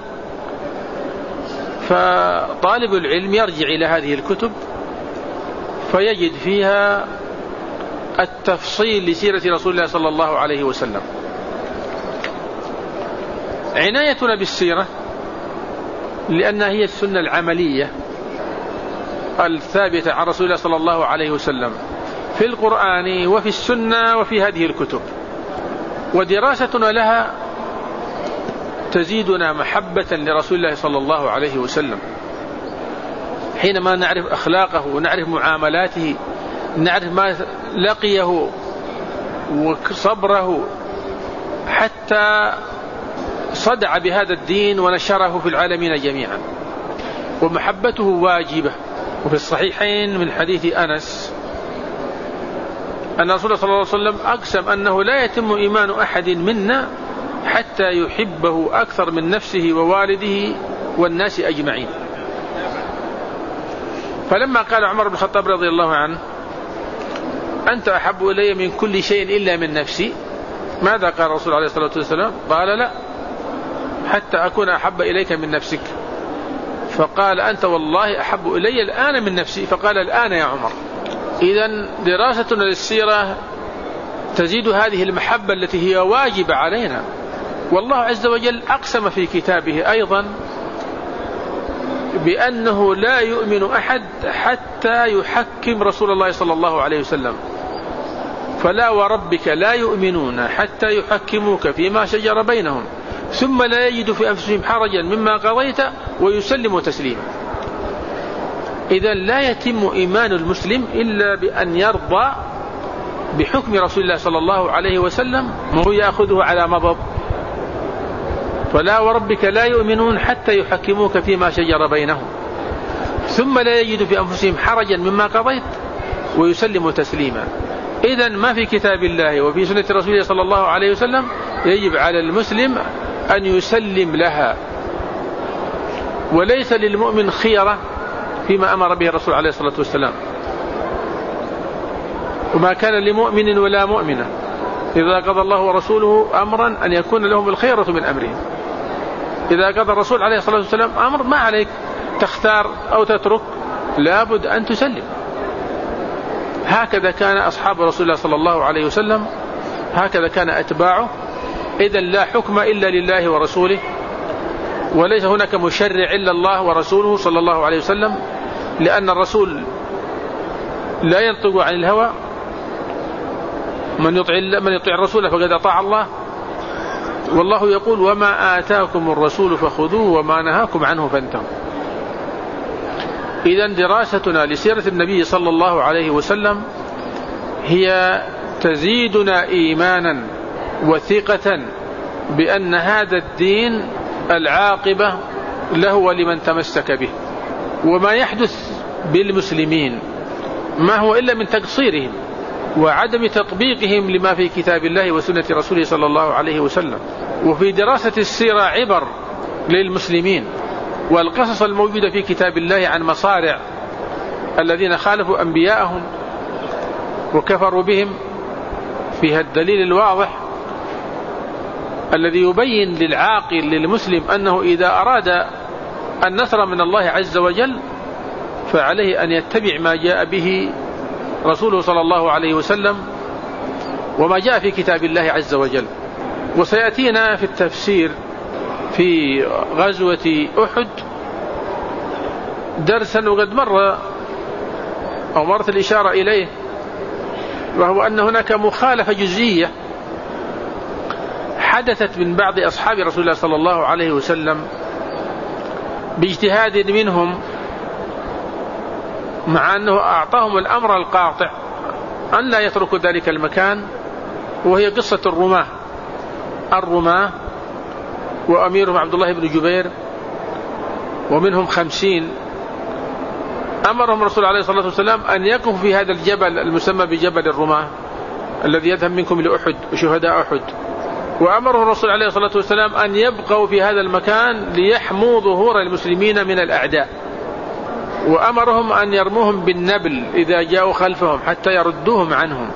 فطالب العلم يرجع إلى هذه الكتب فيجد فيها التفصيل لسيرة رسول الله صلى الله عليه وسلم. عنايتنا بالسيرة لأنها هي السنة العملية الثابتة عن رسول الله صلى الله عليه وسلم في القرآن وفي السنة وفي هذه الكتب، ودراستنا لها تزيدنا محبة لرسول الله صلى الله عليه وسلم. حينما نعرف أخلاقه ونعرف معاملاته، نعرف ما لقيه وصبره حتى صدع بهذا الدين ونشره في العالمين جميعا، ومحبته واجبة. وفي الصحيحين من حديث أنس أن رسول الله صلى الله عليه وسلم أقسم أنه لا يتم إيمان أحد منا حتى يحبه أكثر من نفسه ووالده والناس أجمعين. فلما قال عمر بن الخطاب رضي الله عنه أنت أحب إلي من كل شيء إلا من نفسي، ماذا قال الرسول عليه الصلاة والسلام؟ قال لا، حتى أكون أحب إليك من نفسك. فقال أنت والله أحب إلي الآن من نفسي، فقال الآن يا عمر. إذن دراستنا للسيرة تزيد هذه المحبة التي هي واجبة علينا. والله عز وجل أقسم في كتابه أيضا بأنه لا يؤمن أحد حتى يحكم رسول الله صلى الله عليه وسلم. فلا وربك لا يؤمنون حتى يحكموك فيما شجر بينهم ثم لا يجدوا في أنفسهم حرجا مما قضيت ويسلموا تسليما. إذن لا يتم إيمان المسلم إلا بأن يرضى بحكم رسول الله صلى الله عليه وسلم وهو يأخذه على مضض. فلا وربك لا يؤمنون حتى يحكموك فيما شجر بينهم ثم لا يجدوا في أنفسهم حرجا مما قضيت ويسلموا تسليما. إذن ما في كتاب الله وفي سنة رسوله صلى الله عليه وسلم يجب على المسلم أن يسلم لها، وليس للمؤمن خيرة فيما أمر به الرسول عليه الصلاة والسلام. وما كان لمؤمن ولا مؤمنة إذا قضى الله ورسوله أمرا أن يكون لهم الخيرة من أمرهم. إذا قضى الرسول عليه الصلاة والسلام أمر ما عليك تختار أو تترك، لابد أن تسلم. هكذا كان أصحاب رسول الله صلى الله عليه وسلم، هكذا كان أتباعه. إذن لا حكم إلا لله ورسوله، وليس هناك مشرع إلا الله ورسوله صلى الله عليه وسلم، لأن الرسول لا ينطق عن الهوى، من يطيع الرسول فقد أطاع الله، والله يقول وما آتاكم الرسول فخذوه وما نهاكم عنه فانتهوا. إذن دراستنا لسيرة النبي صلى الله عليه وسلم هي تزيدنا إيمانا وثقة بأن هذا الدين العاقبة له ولمن تمسك به. وما يحدث بالمسلمين ما هو إلا من تقصيرهم وعدم تطبيقهم لما في كتاب الله وسنة رسوله صلى الله عليه وسلم. وفي دراسة السيرة عبر للمسلمين، والقصص الموجودة في كتاب الله عن مصارع الذين خالفوا أنبياءهم وكفروا بهم، فيها الدليل الواضح الذي يبين للعاقل للمسلم أنه إذا أراد النصر من الله عز وجل فعليه أن يتبع ما جاء به رسوله صلى الله عليه وسلم وما جاء في كتاب الله عز وجل. وسيأتينا في التفسير في غزوة أحد درسا وقد مرت الإشارة إليه، وهو أن هناك مخالفة جزئية حدثت من بعض أصحاب رسول الله صلى الله عليه وسلم باجتهاد منهم، مع أنه أعطاهم الأمر القاطع أن لا يتركوا ذلك المكان، وهي قصة الرماة وأميرهم عبد الله بن جبير، ومنهم 50 أمرهم الرسول عليه الصلاة والسلام أن يقفوا في هذا الجبل المسمى بجبل الرماة الذي يذهب منكم لأحد وشهداء أحد، وأمره الرسول عليه الصلاة والسلام أن يبقوا في هذا المكان ليحموا ظهور المسلمين من الأعداء، وأمرهم أن يرموهم بالنبل إذا جاءوا خلفهم حتى يردوهم عنهم.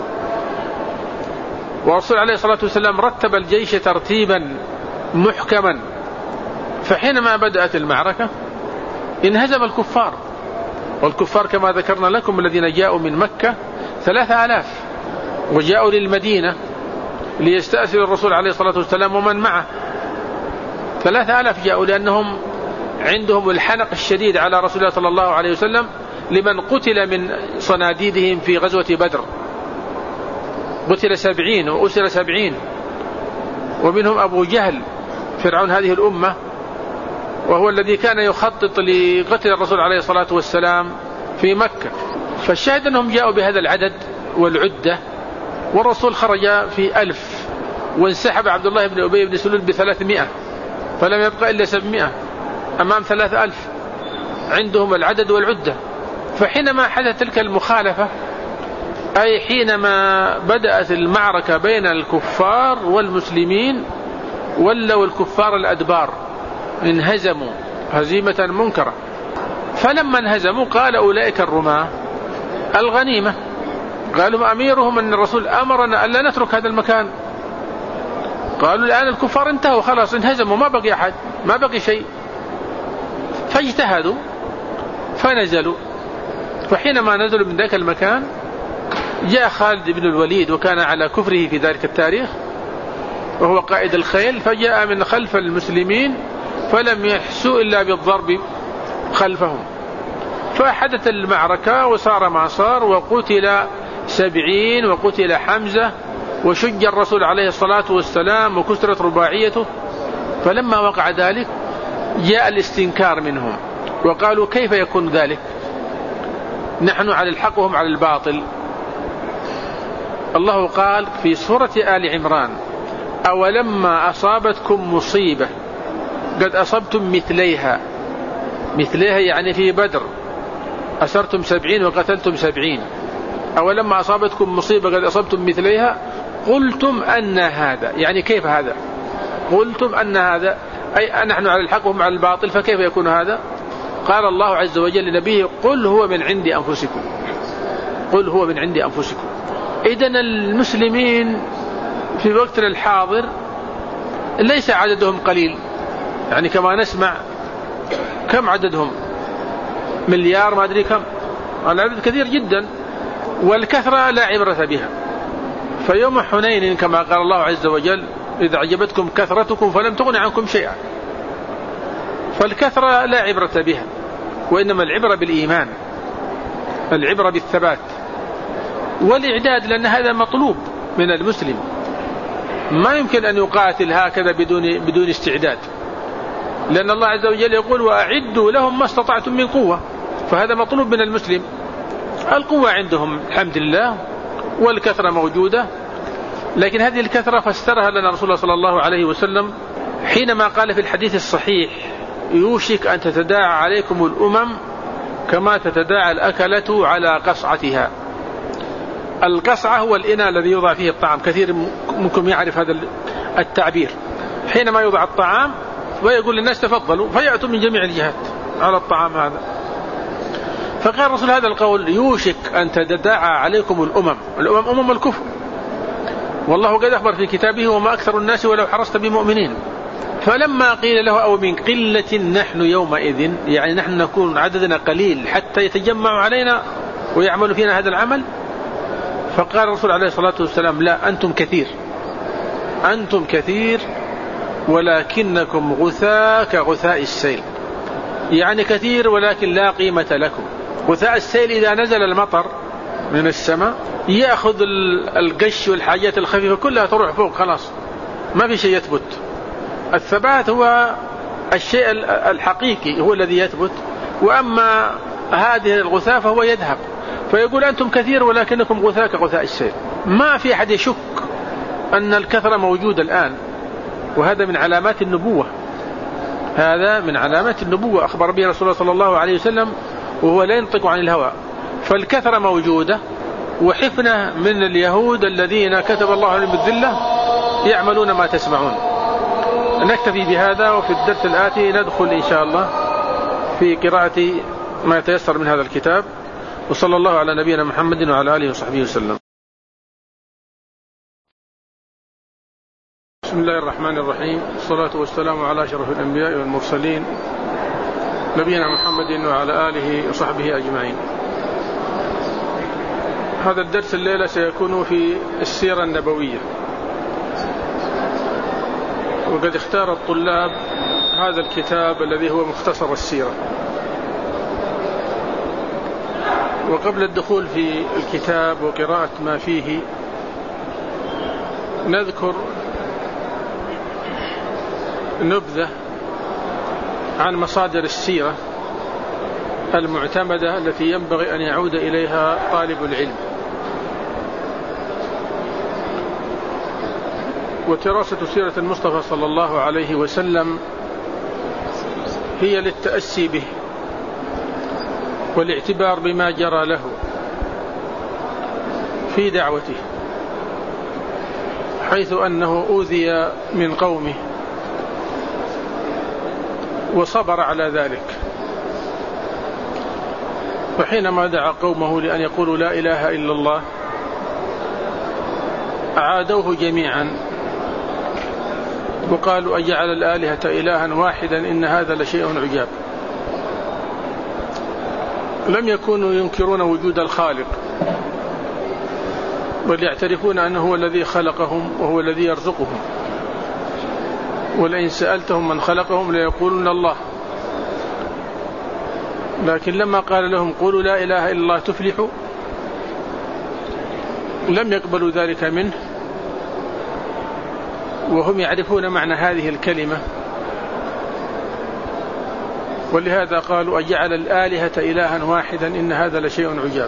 والرسول عليه الصلاة والسلام رتب الجيش ترتيبا محكما، فحينما بدأت المعركة انهزم الكفار، والكفار كما ذكرنا لكم الذين جاءوا من مكة 3000 وجاءوا للمدينة ليستأثروا الرسول عليه الصلاة والسلام ومن معه. 3000 جاءوا لأنهم عندهم الحنق الشديد على رسول الله صلى الله عليه وسلم لمن قتل من صناديدهم في غزوة بدر، قتل 70 وأسر 70، ومنهم أبو جهل فرعون هذه الأمة، وهو الذي كان يخطط لقتل الرسول عليه الصلاة والسلام في مكة. فالشاهد أنهم جاءوا بهذا العدد والعدة، والرسول خرج في 1000 وانسحب عبد الله بن أبي بن سلول ب300، فلم يبقى إلا 700 أمام 3000 عندهم العدد والعدة. فحينما حدث تلك المخالفة، أي حينما بدأت المعركة بين الكفار والمسلمين، ولوا الكفار الأدبار، انهزموا هزيمة منكرة. فلما انهزموا قال أولئك الرماة الغنيمة، قالوا أميرهم أن الرسول أمرنا ألا نترك هذا المكان. قالوا الآن الكفار انتهوا خلاص، انهزموا، ما بقي أحد، ما بقي شيء. فاجتهدوا فنزلوا. فحينما نزلوا من ذاك المكان جاء خالد بن الوليد، وكان على كفره في ذلك التاريخ وهو قائد الخيل، فجاء من خلف المسلمين فلم يحسوا إلا بالضرب خلفهم. فحدث المعركة وصار ما صار، وقتل 70 وقتل حمزة وشج الرسول عليه الصلاة والسلام وكسرت رباعيته. فلما وقع ذلك جاء الاستنكار منهم وقالوا كيف يكون ذلك، نحن على الحق وهم على الباطل. الله قال في سورة آل عمران أولما أصابتكم مصيبة قد أصبتم مثليها يعني في بدر أسرتم 70 وقتلتم 70، أولما أصابتكم مصيبة قد أصبتم مثليها قلتم أن هذا، يعني كيف هذا؟ قلتم أن هذا أي نحن على الحق وهم على الباطل، فكيف يكون هذا؟ قال الله عز وجل لنبيه قل هو من عند أنفسكم، قل هو من عند أنفسكم. إذن المسلمين في وقتنا الحاضر ليس عددهم قليل، يعني كما نسمع كم عددهم؟ مليار ما أدري كم، العدد كثير جدا، والكثرة لا عبرة بها. فيوم حنين كما قال الله عز وجل إذا أعجبتكم كثرتكم فلم تغن عنكم شيئا، فالكثرة لا عبرة بها، وإنما العبرة بالإيمان، العبرة بالثبات والإعداد، لأن هذا مطلوب من المسلم. ما يمكن أن يقاتل هكذا بدون استعداد، لأن الله عز وجل يقول وأعدوا لهم ما استطعتم من قوة، فهذا مطلوب من المسلم. القوة عندهم الحمد لله والكثرة موجودة، لكن هذه الكثرة فسرها لنا رسول الله صلى الله عليه وسلم حينما قال في الحديث الصحيح يوشك أن تتداعى عليكم الأمم كما تتداعى الأكلة على قصعتها. القصعة هو الإناء الذي يوضع فيه الطعام، كثير منكم يعرف هذا التعبير. حينما يوضع الطعام ويقول للناس تفضلوا، فيأتوا من جميع الجهات على الطعام هذا. فقال الرسول هذا القول يوشك أن تداعى عليكم الأمم أمم الكفر، والله قد أخبر في كتابه وما أكثر الناس ولو حرصت بمؤمنين. فلما قيل له أو من قلة نحن يومئذ، يعني نحن نكون عددنا قليل حتى يتجمعوا علينا ويعملوا فينا هذا العمل، فقال الرسول عليه الصلاة والسلام لا، أنتم كثير ولكنكم غثاء كغثاء السيل، يعني كثير ولكن لا قيمة لكم. غثاء السيل إذا نزل المطر من السماء يأخذ القش والحاجات الخفيفة كلها تروح فوق، خلاص ما في شيء يثبت. الثبات هو الشيء الحقيقي هو الذي يثبت، وأما هذه الغثاء فهو يذهب. فيقول أنتم كثير ولكنكم غثاء كغثاء السيل. ما في أحد يشك أن الكثرة موجودة الآن، وهذا من علامات النبوة، أخبر به رسول الله صلى الله عليه وسلم وهو لا ينطق عن الهوى. فالكثرة موجودة، وحفنة من اليهود الذين كتب الله عليهم بالذلة يعملون ما تسمعون. نكتفي بهذا، وفي الدرس الآتي ندخل إن شاء الله في قراءة ما يتيسر من هذا الكتاب. وصلى الله على نبينا محمد وعلى آله وصحبه وسلم. بسم الله الرحمن الرحيم، الصلاة والسلام على أشرف الأنبياء والمرسلين نبينا محمد وعلى آله وصحبه أجمعين. هذا الدرس الليلة سيكون في السيرة النبوية، وقد اختار الطلاب هذا الكتاب الذي هو مختصر السيرة. وقبل الدخول في الكتاب وقراءة ما فيه نذكر نبذة عن مصادر السيرة المعتمدة التي ينبغي أن يعود إليها طالب العلم. ودراسة سيرة المصطفى صلى الله عليه وسلم هي للتأسي به والاعتبار بما جرى له في دعوته، حيث أنه أوذي من قومه وصبر على ذلك، وحينما دعا قومه لأن يقولوا لا إله إلا الله عادوه جميعا وقالوا أجعل الآلهة إلها واحدا إن هذا لشيء عجاب. لم يكونوا ينكرون وجود الخالق، بل يعترفون أنه هو الذي خلقهم وهو الذي يرزقهم، ولئن سألتهم من خلقهم ليقولون الله. لكن لما قال لهم قولوا لا إله إلا الله تفلحوا لم يقبلوا ذلك منه، وهم يعرفون معنى هذه الكلمة، ولهذا قالوا أجعل الآلهة إلها واحدا إن هذا لشيء عجاب.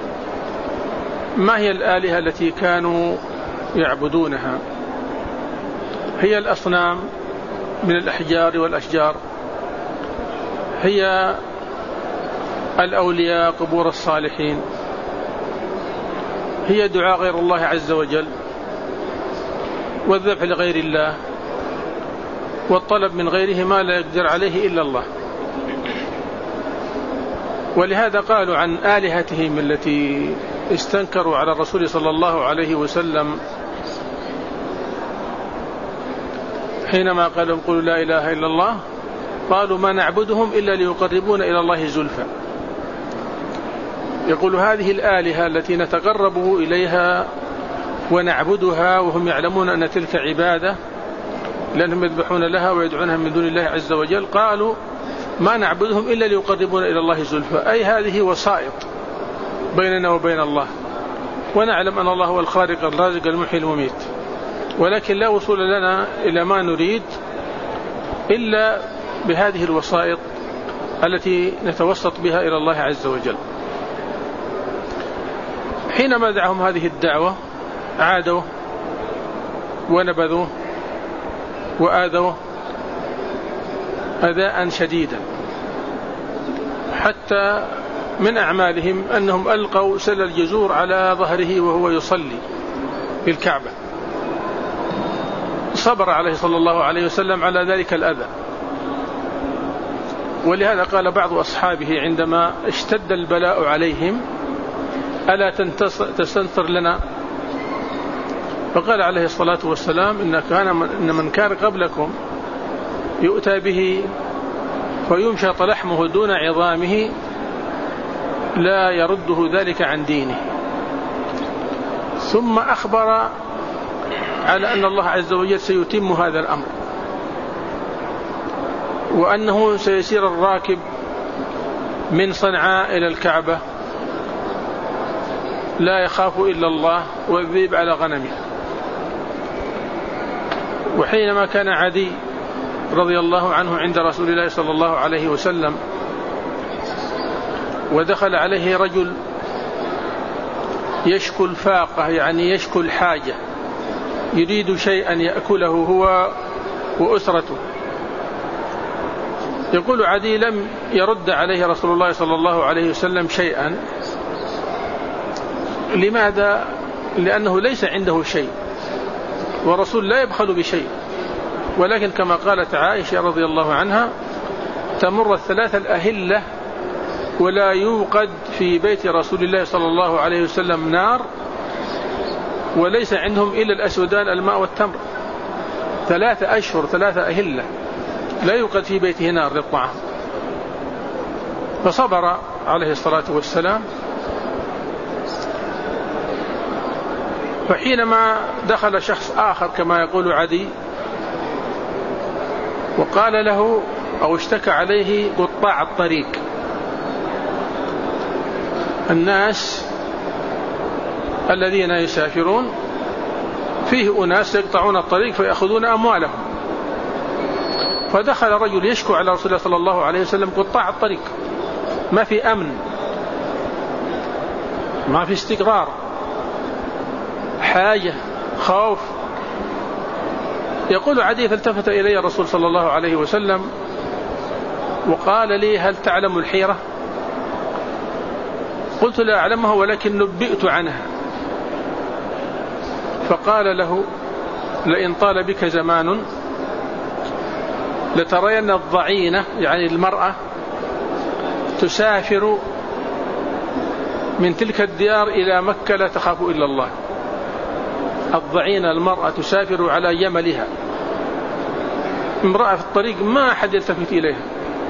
ما هي الآلهة التي كانوا يعبدونها؟ هي الأصنام من الأحجار والأشجار، هي الأولياء قبور الصالحين، هي دعاء غير الله عز وجل، والذبح لغير الله، والطلب من غيره ما لا يقدر عليه إلا الله. ولهذا قالوا عن آلهتهم التي استنكروا على الرسول صلى الله عليه وسلم حينما قالوا قولوا لا إله إلا الله، قالوا ما نعبدهم إلا ليقربون إلى الله زلفى. يقول هذه الآلهة التي نتقرب إليها ونعبدها وهم يعلمون أن تلك عبادة لأنهم يذبحون لها ويدعونها من دون الله عز وجل، قالوا ما نعبدهم إلا ليقربون إلى الله زلفى، أي هذه وسائط بيننا وبين الله، ونعلم أن الله هو الخالق الرازق المحيي المميت، ولكن لا وصول لنا إلى ما نريد إلا بهذه الوسائط التي نتوسط بها إلى الله عز وجل. حينما دعهم هذه الدعوة عادوا ونبذوا وآذوا أذى شديدا، حتى من أعمالهم أنهم ألقوا سل الجزور على ظهره وهو يصلي في الكعبة. صبر عليه صلى الله عليه وسلم على ذلك الأذى، ولهذا قال بعض أصحابه عندما اشتد البلاء عليهم: ألا تستنصر لنا؟ فقال عليه الصلاة والسلام: إن من كان قبلكم يؤتى به فيمشط لحمه دون عظامه لا يرده ذلك عن دينه. ثم أخبر على أن الله عز وجل سيتم هذا الأمر، وأنه سيسير الراكب من صنعاء إلى الكعبة لا يخاف إلا الله والذئب على غنمه. وحينما كان عدي رضي الله عنه عند رسول الله صلى الله عليه وسلم ودخل عليه رجل يشكو الفاقة، يعني يشكو الحاجة، يريد شيئا يأكله هو وأسرته، يقول عدي: لم يرد عليه رسول الله صلى الله عليه وسلم شيئا. لماذا؟ لأنه ليس عنده شيء، ورسول لا يبخل بشيء، ولكن كما قالت عائشة رضي الله عنها: تمر الثلاث الأهلة ولا يوقد في بيت رسول الله صلى الله عليه وسلم نار، وليس عندهم إلا الأسودان الماء والتمر. 3 أشهر 3 أهلة لا يوقد في بيته نار للطعام. فصبر عليه الصلاة والسلام. فحينما دخل شخص آخر كما يقول عدي وقال له أو اشتكى عليه قطاع الطريق، الناس الذين يسافرون فيه أناس يقطعون الطريق فيأخذون أموالهم. فدخل رجل يشكو على رسول الله صلى الله عليه وسلم قطاع الطريق، ما في أمن، ما في استقرار، حاجة، خوف. يقول عدي: فالتفت إلي الرسول صلى الله عليه وسلم وقال لي: هل تعلم الحيرة؟ قلت: لا أعلمها ولكن نبئت عنها. فقال له: لئن طال بك زمان لترين الضعينة، يعني المرأة، تسافر من تلك الديار إلى مكة لا تخاف إلا الله. الضعينة المرأة تسافر على يملها، امرأة في الطريق ما أحد يلتفت إليها.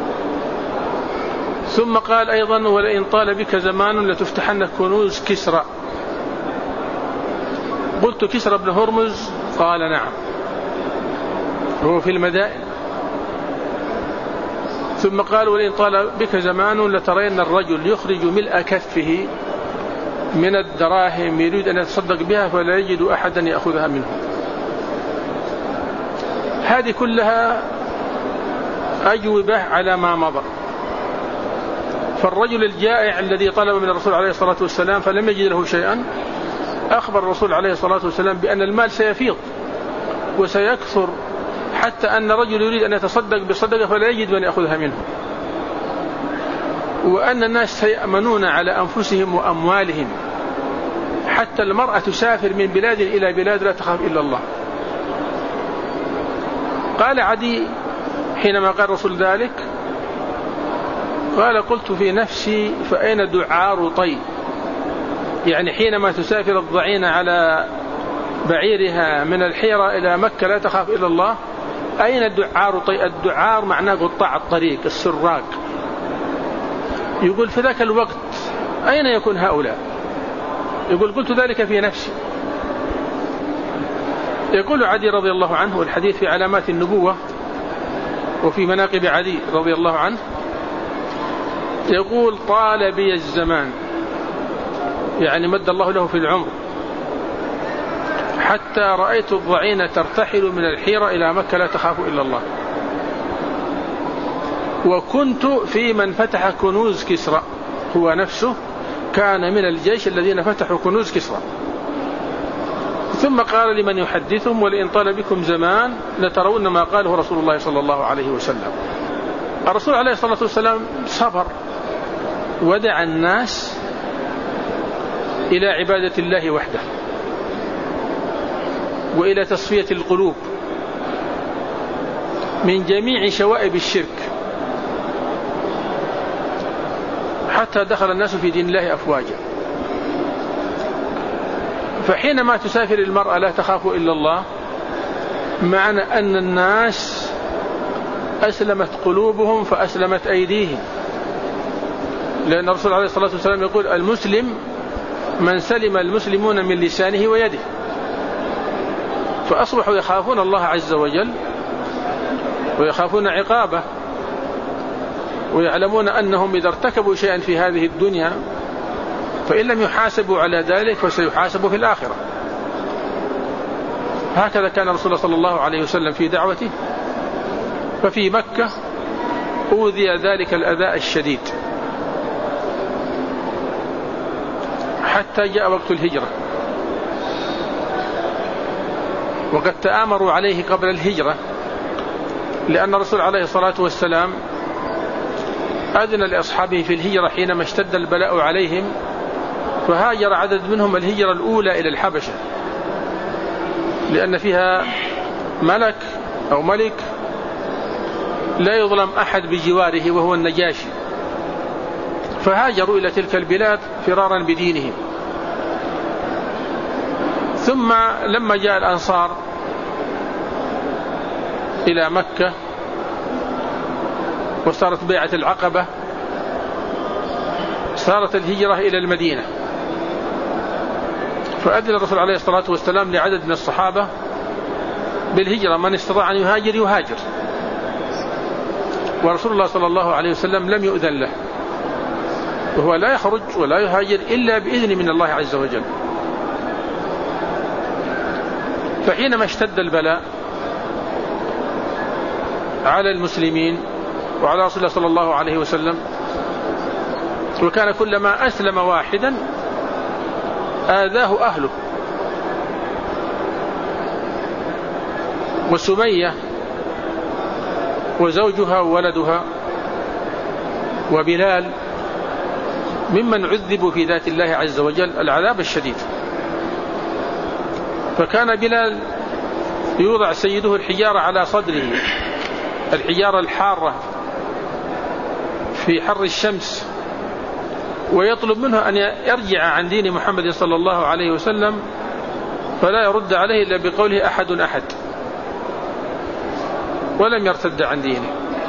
ثم قال أيضا: ولئن طال بك زمان لتفتحن كنوز كسرى. قلت: كسرى بن هرمز؟ قال: نعم، هو في المدائن. ثم قال: ولئن طال بك زمان لترين الرجل يخرج ملء كفه من الدراهم يريد أن يتصدق بها فلا يجد أحدا يأخذها منه. هذه كلها أجوبة على ما مضى. فالرجل الجائع الذي طلب من الرسول عليه الصلاة والسلام فلم يجد له شيئا، أخبر الرسول عليه الصلاة والسلام بأن المال سيفيض وسيكثر، حتى أن رجل يريد أن يتصدق بصدقة فلا يجد من يأخذها منه، وأن الناس سيأمنون على أنفسهم وأموالهم، حتى المرأة تسافر من بلاد إلى بلاد لا تخاف إلا الله. قال عدي حينما قال الرسول ذلك، قال: قلت في نفسي: فأين دعار طي؟ يعني حينما تسافر الضعينة على بعيرها من الحيرة إلى مكة لا تخاف إلا الله، أين الدعار طي؟ الدعار معناه قطاع الطريق، السراق. يقول: في ذاك الوقت أين يكون هؤلاء؟ يقول: قلت ذلك في نفسي. يقول عدي رضي الله عنه، والحديث في علامات النبوة وفي مناقب عدي رضي الله عنه، يقول: طال بي الزمان، يعني مد الله له في العمر، حتى رأيت الضعينة ترتحل من الحيرة إلى مكة لا تخاف إلا الله، وكنت في من فتح كنوز كسرى. هو نفسه كان من الجيش الذين فتحوا كنوز كسرى. ثم قال لمن يحدثهم: ولئن طال بكم زمان لترون ما قاله رسول الله صلى الله عليه وسلم. الرسول عليه الصلاة والسلام صبر ودعا الناس إلى عبادة الله وحده وإلى تصفية القلوب من جميع شوائب الشرك حتى دخل الناس في دين الله أفواجا. فحينما تسافر المرأة لا تخاف إلا الله، معنى أن الناس أسلمت قلوبهم فأسلمت أيديهم، لأن الرسول عليه الصلاة والسلام يقول: المسلم من سلم المسلمون من لسانه ويده. فأصبحوا يخافون الله عز وجل ويخافون عقابه، ويعلمون أنهم إذا ارتكبوا شيئا في هذه الدنيا فإن لم يحاسبوا على ذلك فسيحاسبوا في الآخرة. هكذا كان رسول الله صلى الله عليه وسلم في دعوته. ففي مكة أوذي ذلك الأذى الشديد حتى جاء وقت الهجرة، وقد تآمروا عليه قبل الهجرة، لأن الرسول عليه الصلاة والسلام أذن لأصحابه في الهجرة حينما اشتد البلاء عليهم، فهاجر عدد منهم الهجرة الأولى إلى الحبشة، لأن فيها ملك أو ملك لا يظلم أحد بجواره وهو النجاشي، فهاجروا إلى تلك البلاد فرارا بدينهم. ثم لما جاء الأنصار إلى مكة وصارت بيعة العقبة، صارت الهجرة إلى المدينة، فأذن الرسول عليه الصلاة والسلام لعدد من الصحابة بالهجرة، من استطاع أن يهاجر يهاجر، ورسول الله صلى الله عليه وسلم لم يؤذن له، وهو لا يخرج ولا يهاجر إلا بإذن من الله عز وجل. فحينما اشتد البلاء على المسلمين وعلى رسول الله صلى الله عليه وسلم، وكان كلما أسلم واحدا آذاه أهله، وسمية وزوجها وولدها وبلال ممن عذبوا في ذات الله عز وجل العذاب الشديد. فكان بلال يوضع سيده الحجارة على صدره، الحجارة الحارة في حر الشمس، ويطلب منه أن يرجع عن دين محمد صلى الله عليه وسلم، فلا يرد عليه إلا بقوله أحد أحد، ولم يرتد عن دينه.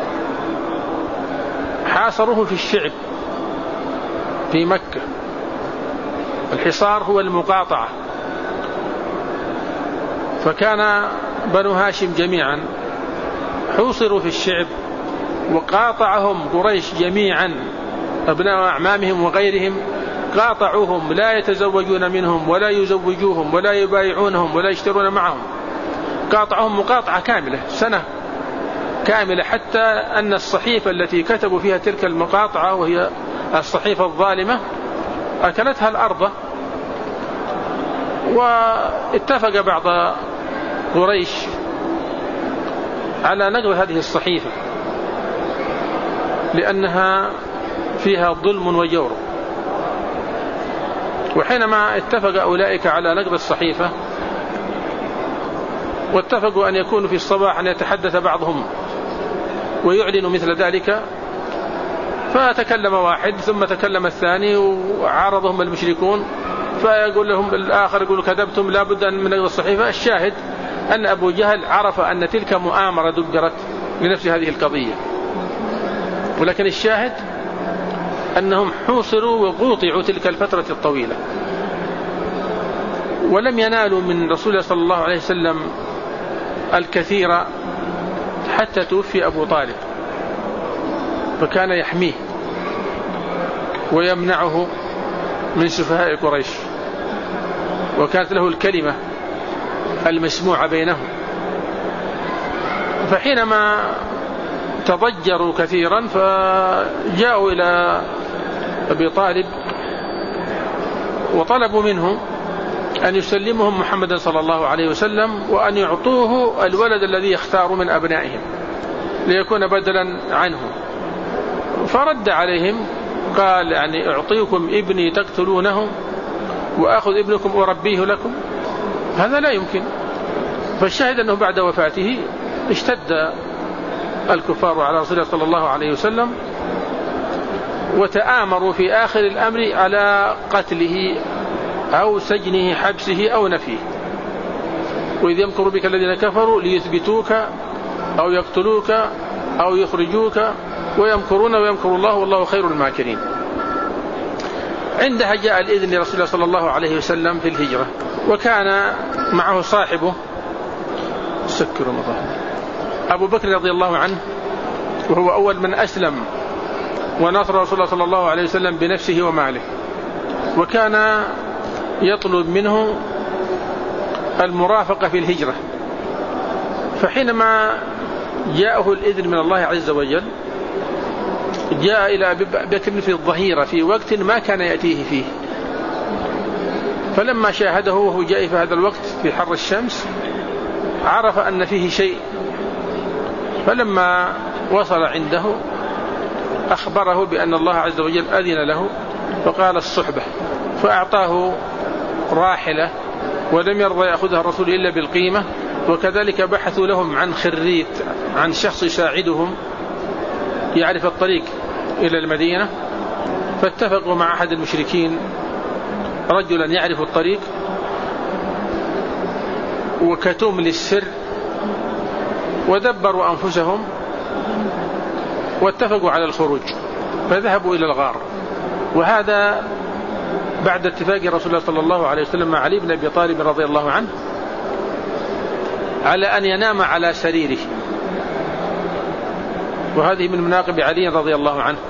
حاصروه في الشعب في مكة. الحصار هو المقاطعة، فكان بنو هاشم جميعا حوصروا في الشعب، وقاطعهم قريش جميعا، أبناء أعمامهم وغيرهم قاطعوهم، لا يتزوجون منهم ولا يزوجوهم ولا يبايعونهم ولا يشترون معهم، قاطعهم مقاطعة كاملة سنة كاملة، حتى أن الصحيفة التي كتبوا فيها تلك المقاطعة وهي الصحيفة الظالمة أكلتها الأرض. واتفق بعض قريش على نقض هذه الصحيفة لأنها فيها ظلم وجور. وحينما اتفق أولئك على نقض الصحيفة واتفقوا أن يكونوا في الصباح أن يتحدث بعضهم ويعلنوا مثل ذلك، فتكلم واحد ثم تكلم الثاني وعارضهم المشركون، فيقول لهم الآخر يقول كذبتم لا بد من نقض الصحيفة. الشاهد أن أبو جهل عرف أن تلك مؤامرة دبرت لنفس هذه القضية، ولكن الشاهد أنهم حوصروا وقوطعوا تلك الفترة الطويلة، ولم ينالوا من رسول الله صلى الله عليه وسلم الكثير حتى توفي أبو طالب، فكان يحميه ويمنعه من سفهاء قريش، وكانت له الكلمة المسموعة بينهم. فحينما تضجروا كثيرا فجاءوا إلى أبي طالب وطلبوا منه أن يسلمهم محمد صلى الله عليه وسلم، وأن يعطوه الولد الذي يختار من أبنائهم ليكون بدلا عنه. فرد عليهم قال يعني أعطيكم ابني تقتلونه وأخذ ابنكم أربيه لكم؟ هذا لا يمكن. فالشاهد أنه بعد وفاته اشتد الكفار على رسول الله صلى الله عليه وسلم، وتآمروا في آخر الأمر على قتله أو سجنه حبسه أو نفيه. وإذ يمكر بك الذين كفروا ليثبتوك أو يقتلوك أو يخرجوك ويمكرون ويمكر الله والله خير الماكرين. عندها جاء الإذن لرسول الله صلى الله عليه وسلم في الهجرة، وكان معه صاحبه أبو بكر رضي الله عنه، وهو أول من أسلم ونصر رسول الله صلى الله عليه وسلم بنفسه وماله، وكان يطلب منه المرافقة في الهجرة. فحينما جاءه الإذن من الله عز وجل جاء إلى أبي بكر في الظهيرة في وقت ما كان يأتيه فيه، فلما شاهده وهو جاء في هذا الوقت في حر الشمس عرف أن فيه شيء، فلما وصل عنده أخبره بأن الله عز وجل أذن له فقال الصحبة، فأعطاه راحلة ولم يرضى يأخذها الرسول إلا بالقيمة. وكذلك بحثوا لهم عن خريت، عن شخص يساعدهم يعرف الطريق إلى المدينة، فاتفقوا مع أحد المشركين رجلا يعرف الطريق وكتم للسر، ودبروا أنفسهم واتفقوا على الخروج، فذهبوا إلى الغار. وهذا بعد اتفاق رسول الله صلى الله عليه وسلم مع علي بن أبي طالب رضي الله عنه على أن ينام على سريره، وهذه من مناقب علي رضي الله عنه.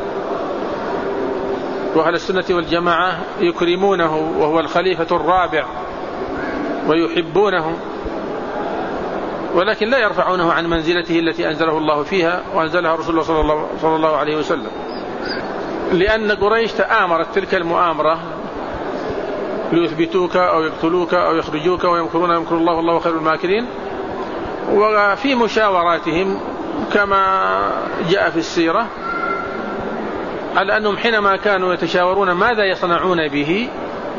وأهل السنة والجماعة يكرمونه وهو الخليفة الرابع ويحبونه، ولكن لا يرفعونه عن منزلته التي أنزله الله فيها وأنزلها رسول الله صلى الله عليه وسلم، لأن قريش تآمرت تلك المؤامرة ليثبتوك أو يقتلوك أو يخرجوك ويمكرون يمكر الله والله خير الماكرين. وفي مشاوراتهم كما جاء في السيرة على أنهم حينما كانوا يتشاورون ماذا يصنعون به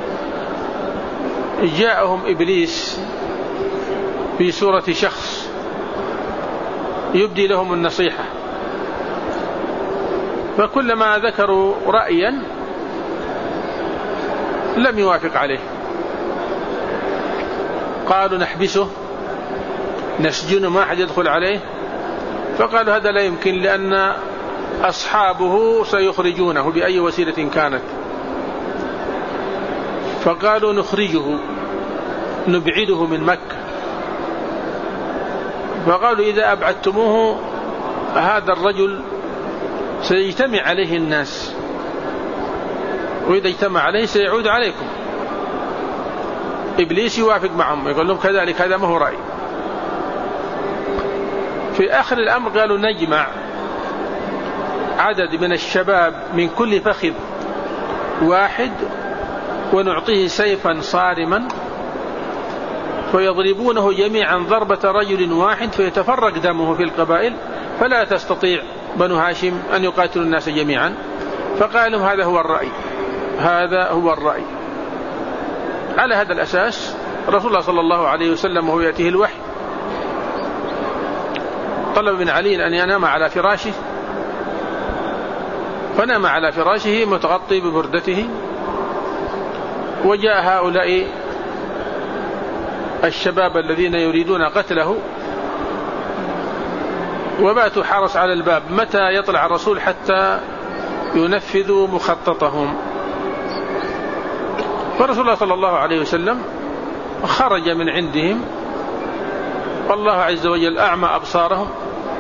جاءهم إبليس في صورة شخص يبدي لهم النصيحة، فكلما ذكروا رأيا لم يوافق عليه قالوا نحبسه نسجنه ما أحد يدخل عليه، فقالوا هذا لا يمكن لأن أصحابه سيخرجونه بأي وسيلة كانت، فقالوا نخرجه نبعده من مكة، فقالوا إذا أبعدتموه هذا الرجل سيجتمع عليه الناس، وإذا اجتمع عليه سيعود عليكم. إبليس يوافق معهم يقول لهم كذلك، هذا ما هو رأي. في آخر الأمر قالوا نجمع عدد من الشباب من كل فخذ واحد ونعطيه سيفا صارما فيضربونه جميعا ضربة رجل واحد فيتفرق دمه في القبائل فلا تستطيع بنو هاشم أن يقاتلوا الناس جميعا. فقالوا هذا هو الرأي، هذا هو الرأي. على هذا الأساس رسول الله صلى الله عليه وسلم وهو يأتيه الوحي طلب من علي أن ينام على فراشه، فنام على فراشه متغطي ببردته. وجاء هؤلاء الشباب الذين يريدون قتله وباتوا حرس على الباب متى يطلع الرسول حتى ينفذوا مخططهم. فرسول الله صلى الله عليه وسلم خرج من عندهم والله عز وجل أعمى أبصارهم،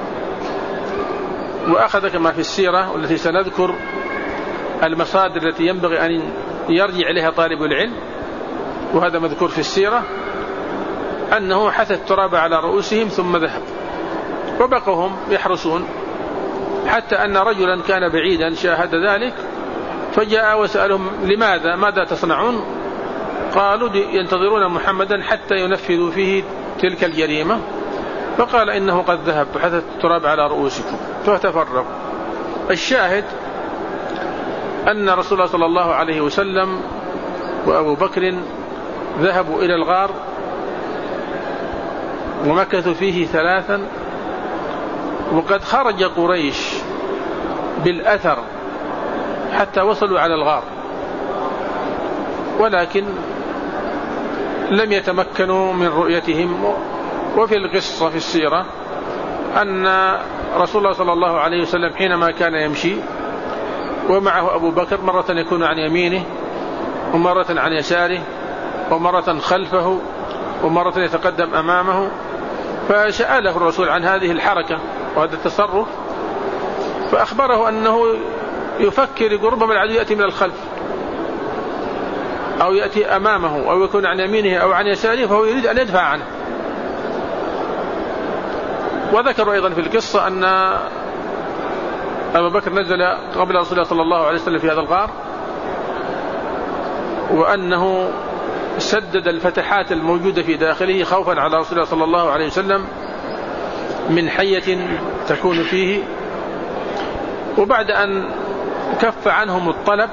وأخذ كما في السيرة والتي سنذكر المصادر التي ينبغي أن يرجع إليها طالب العلم، وهذا مذكور في السيرة أنه حث التراب على رؤوسهم ثم ذهب، وبقوا هم يحرسون حتى أن رجلا كان بعيدا شاهد ذلك فجاء وسألهم لماذا ماذا تصنعون؟ قالوا ينتظرون محمدا حتى ينفذوا فيه تلك الجريمة، فقال إنه قد ذهب وحث التراب على رؤوسكم فتفرقوا. الشاهد أن رسول الله صلى الله عليه وسلم وأبو بكر ذهبوا إلى الغار ومكثوا فيه 3، وقد خرج قريش بالأثر حتى وصلوا على الغار، ولكن لم يتمكنوا من رؤيتهم. وفي القصة في السيرة أن رسول الله صلى الله عليه وسلم حينما كان يمشي ومعه أبو بكر مرة يكون عن يمينه ومرة عن يساره ومرة خلفه ومرة يتقدم أمامه، فسأله الرسول عن هذه الحركة وهذا التصرف، فأخبره أنه يفكر يقول ربما العدو يأتي من الخلف أو يأتي أمامه أو يكون عن يمينه أو عن يساره، فهو يريد أن يدفع عنه. وذكروا أيضا في القصة أن أبو بكر نزل قبل رسول الله صلى الله عليه وسلم في هذا الغار، وأنه سدد الفتحات الموجودة في داخله خوفا على رسول الله صلى الله عليه وسلم من حية تكون فيه. وبعد أن كف عنهم الطلب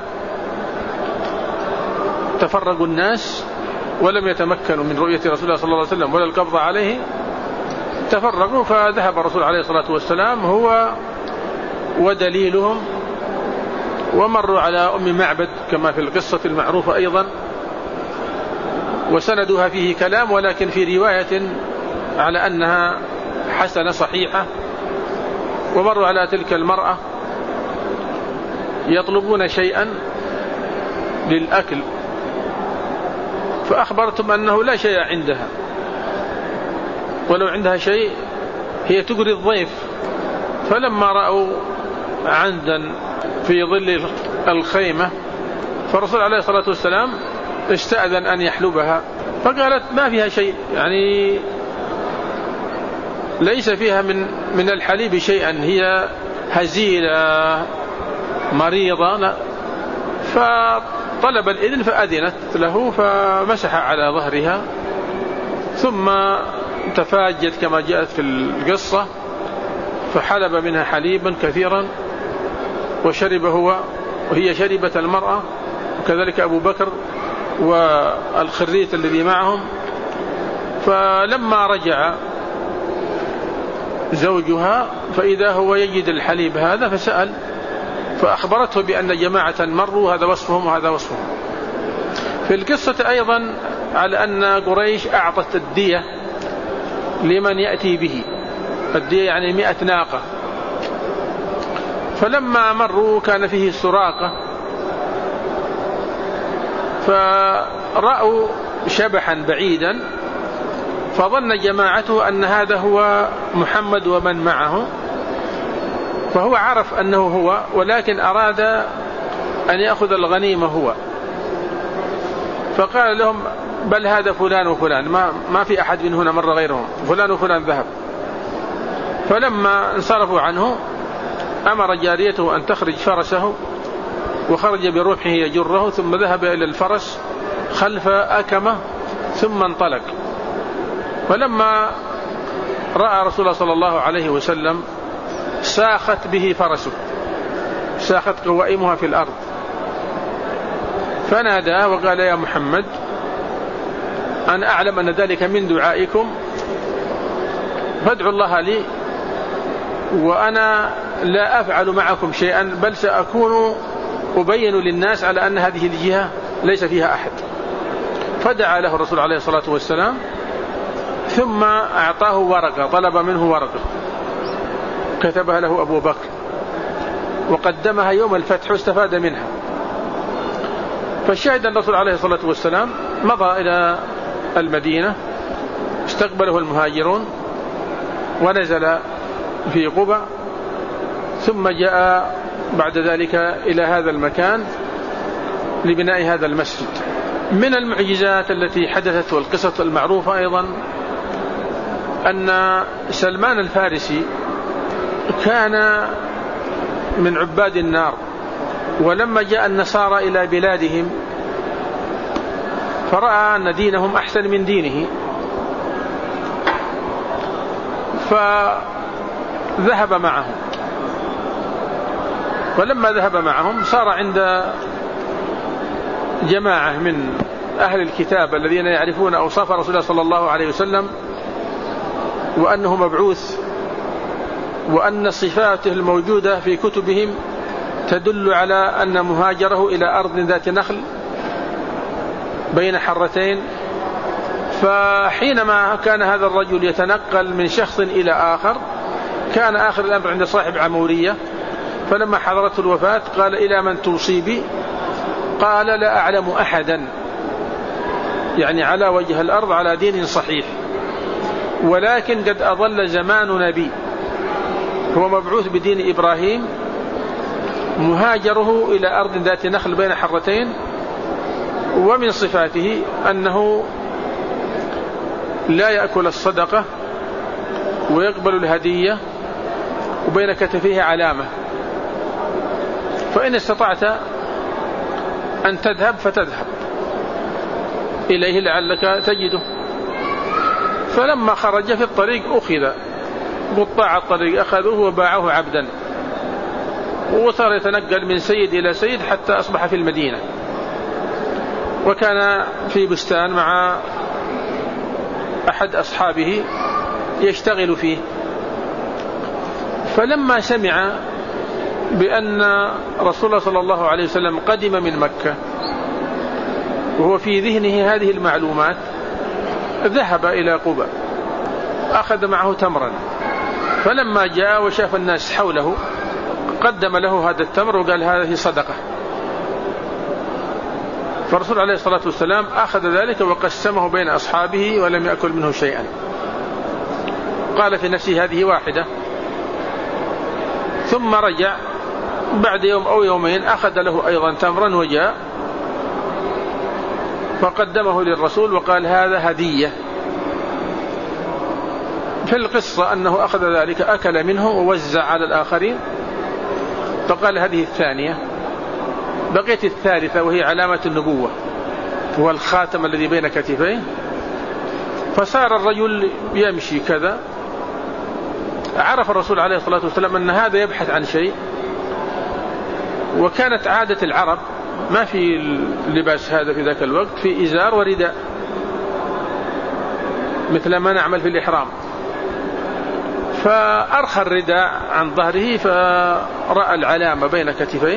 تفرقوا الناس ولم يتمكنوا من رؤية رسول الله صلى الله عليه وسلم ولا القبض عليه، تفرقوا، فذهب الرسول عليه الصلاة والسلام هو ودليلهم ومروا على أم معبد كما في القصة المعروفة أيضا، وسندها فيه كلام، ولكن في رواية على أنها حسنة صحيحة. ومروا على تلك المرأة يطلبون شيئا للأكل، فأخبرتم أنه لا شيء عندها، ولو عندها شيء هي تقري الضيف. فلما رأوا عندا في ظل الخيمة فالرسول عليه الصلاة والسلام استأذن أن يحلبها، فقالت ما فيها شيء، يعني ليس فيها من الحليب شيئا، هي هزيلة مريضة. لا. فطلب الإذن فأذنت له، فمسح على ظهرها ثم تفاجت كما جاءت في القصة، فحلب منها حليبا كثيرا وشرب هو وهي شربت المرأة، وكذلك أبو بكر والخريت الذي معهم. فلما رجع زوجها فإذا هو يجد الحليب هذا، فسأل فأخبرته بأن جماعة مروا هذا وصفهم وهذا وصفهم. في القصة أيضا على أن قريش أعطت الدية لمن يأتي به، الدية يعني 100 ناقة. فلما مروا كان فيه سراقة، فرأوا شبحا بعيدا، فظن جماعته أن هذا هو محمد ومن معه، فهو عرف أنه هو، ولكن أراد أن يأخذ الغنيمة هو، فقال لهم بل هذا فلان وفلان، ما في أحد من هنا مر غيرهم، فلان وفلان ذهب. فلما انصرفوا عنه أمر جاريته أن تخرج فرسه، وخرج برمحه يجره، ثم ذهب إلى الفرس خلف أكمه ثم انطلق. فلما رأى رسول الله صلى الله عليه وسلم ساخت به فرسه، ساخت قوائمها في الأرض، فنادى وقال يا محمد أنا أعلم أن ذلك من دعائكم، فادعوا الله لي، وأنا لا أفعل معكم شيئا، بل سأكون أبين للناس على أن هذه الجهة ليس فيها أحد. فدعا له الرسول عليه الصلاة والسلام، ثم أعطاه ورقة، طلب منه ورقة كتبها له أبو بكر وقدمها يوم الفتح واستفاد منها. فالشاهد أن الرسول عليه الصلاة والسلام مضى إلى المدينة، استقبله المهاجرون ونزل في قبى، ثم جاء بعد ذلك إلى هذا المكان لبناء هذا المسجد. من المعجزات التي حدثت والقصة المعروفة أيضا أن سلمان الفارسي كان من عباد النار، ولما جاء النصارى إلى بلادهم فرأى أن دينهم أحسن من دينه، فذهب معهم. ولما ذهب معهم صار عند جماعة من أهل الكتاب الذين يعرفون أوصاف رسول الله صلى الله عليه وسلم، وأنه مبعوث، وأن صفاته الموجودة في كتبهم تدل على أن مهاجره إلى أرض ذات نخل بين حرتين. فحينما كان هذا الرجل يتنقل من شخص إلى آخر كان آخر الأمر عند صاحب عمورية، فلما حضرته الوفاة قال: إلى من توصي بي؟ قال: لا أعلم أحدا، يعني على وجه الأرض على دين صحيح، ولكن قد أضل زمان نبي هو مبعوث بدين إبراهيم، مهاجره إلى أرض ذات نخل بين حرتين، ومن صفاته أنه لا يأكل الصدقة ويقبل الهدية، وبين كتفيه علامة، فإن استطعت أن تذهب فتذهب إليه لعلك تجده. فلما خرج في الطريق أخذ قطاع الطريق، أخذوه وباعوه عبدا، وصار يتنقل من سيد إلى سيد حتى أصبح في المدينة، وكان في بستان مع أحد أصحابه يشتغل فيه. فلما سمع بأن رسول الله صلى الله عليه وسلم قدم من مكة وهو في ذهنه هذه المعلومات، ذهب إلى قباء، أخذ معه تمرا، فلما جاء وشاف الناس حوله قدم له هذا التمر وقال: هذه صدقة. فالرسول عليه الصلاة والسلام أخذ ذلك وقسمه بين أصحابه ولم يأكل منه شيئا. قال في نفسه: هذه واحدة. ثم رجع بعد يوم أو يومين، أخذ له أيضا تمرا وجاء فقدمه للرسول وقال: هذا هدية. في القصة أنه أخذ ذلك أكل منه ووزع على الآخرين، فقال: هذه الثانية. بقيت الثالثة وهي علامة النبوة، هو الخاتم الذي بين كتفيه. فصار الرجل يمشي كذا، عرف الرسول عليه الصلاة والسلام أن هذا يبحث عن شيء. وكانت عادة العرب ما في اللباس هذا في ذاك الوقت، في إزار ورداء مثل ما نعمل في الإحرام. فأرخى الرداء عن ظهره فرأى العلامة بين كتفيه،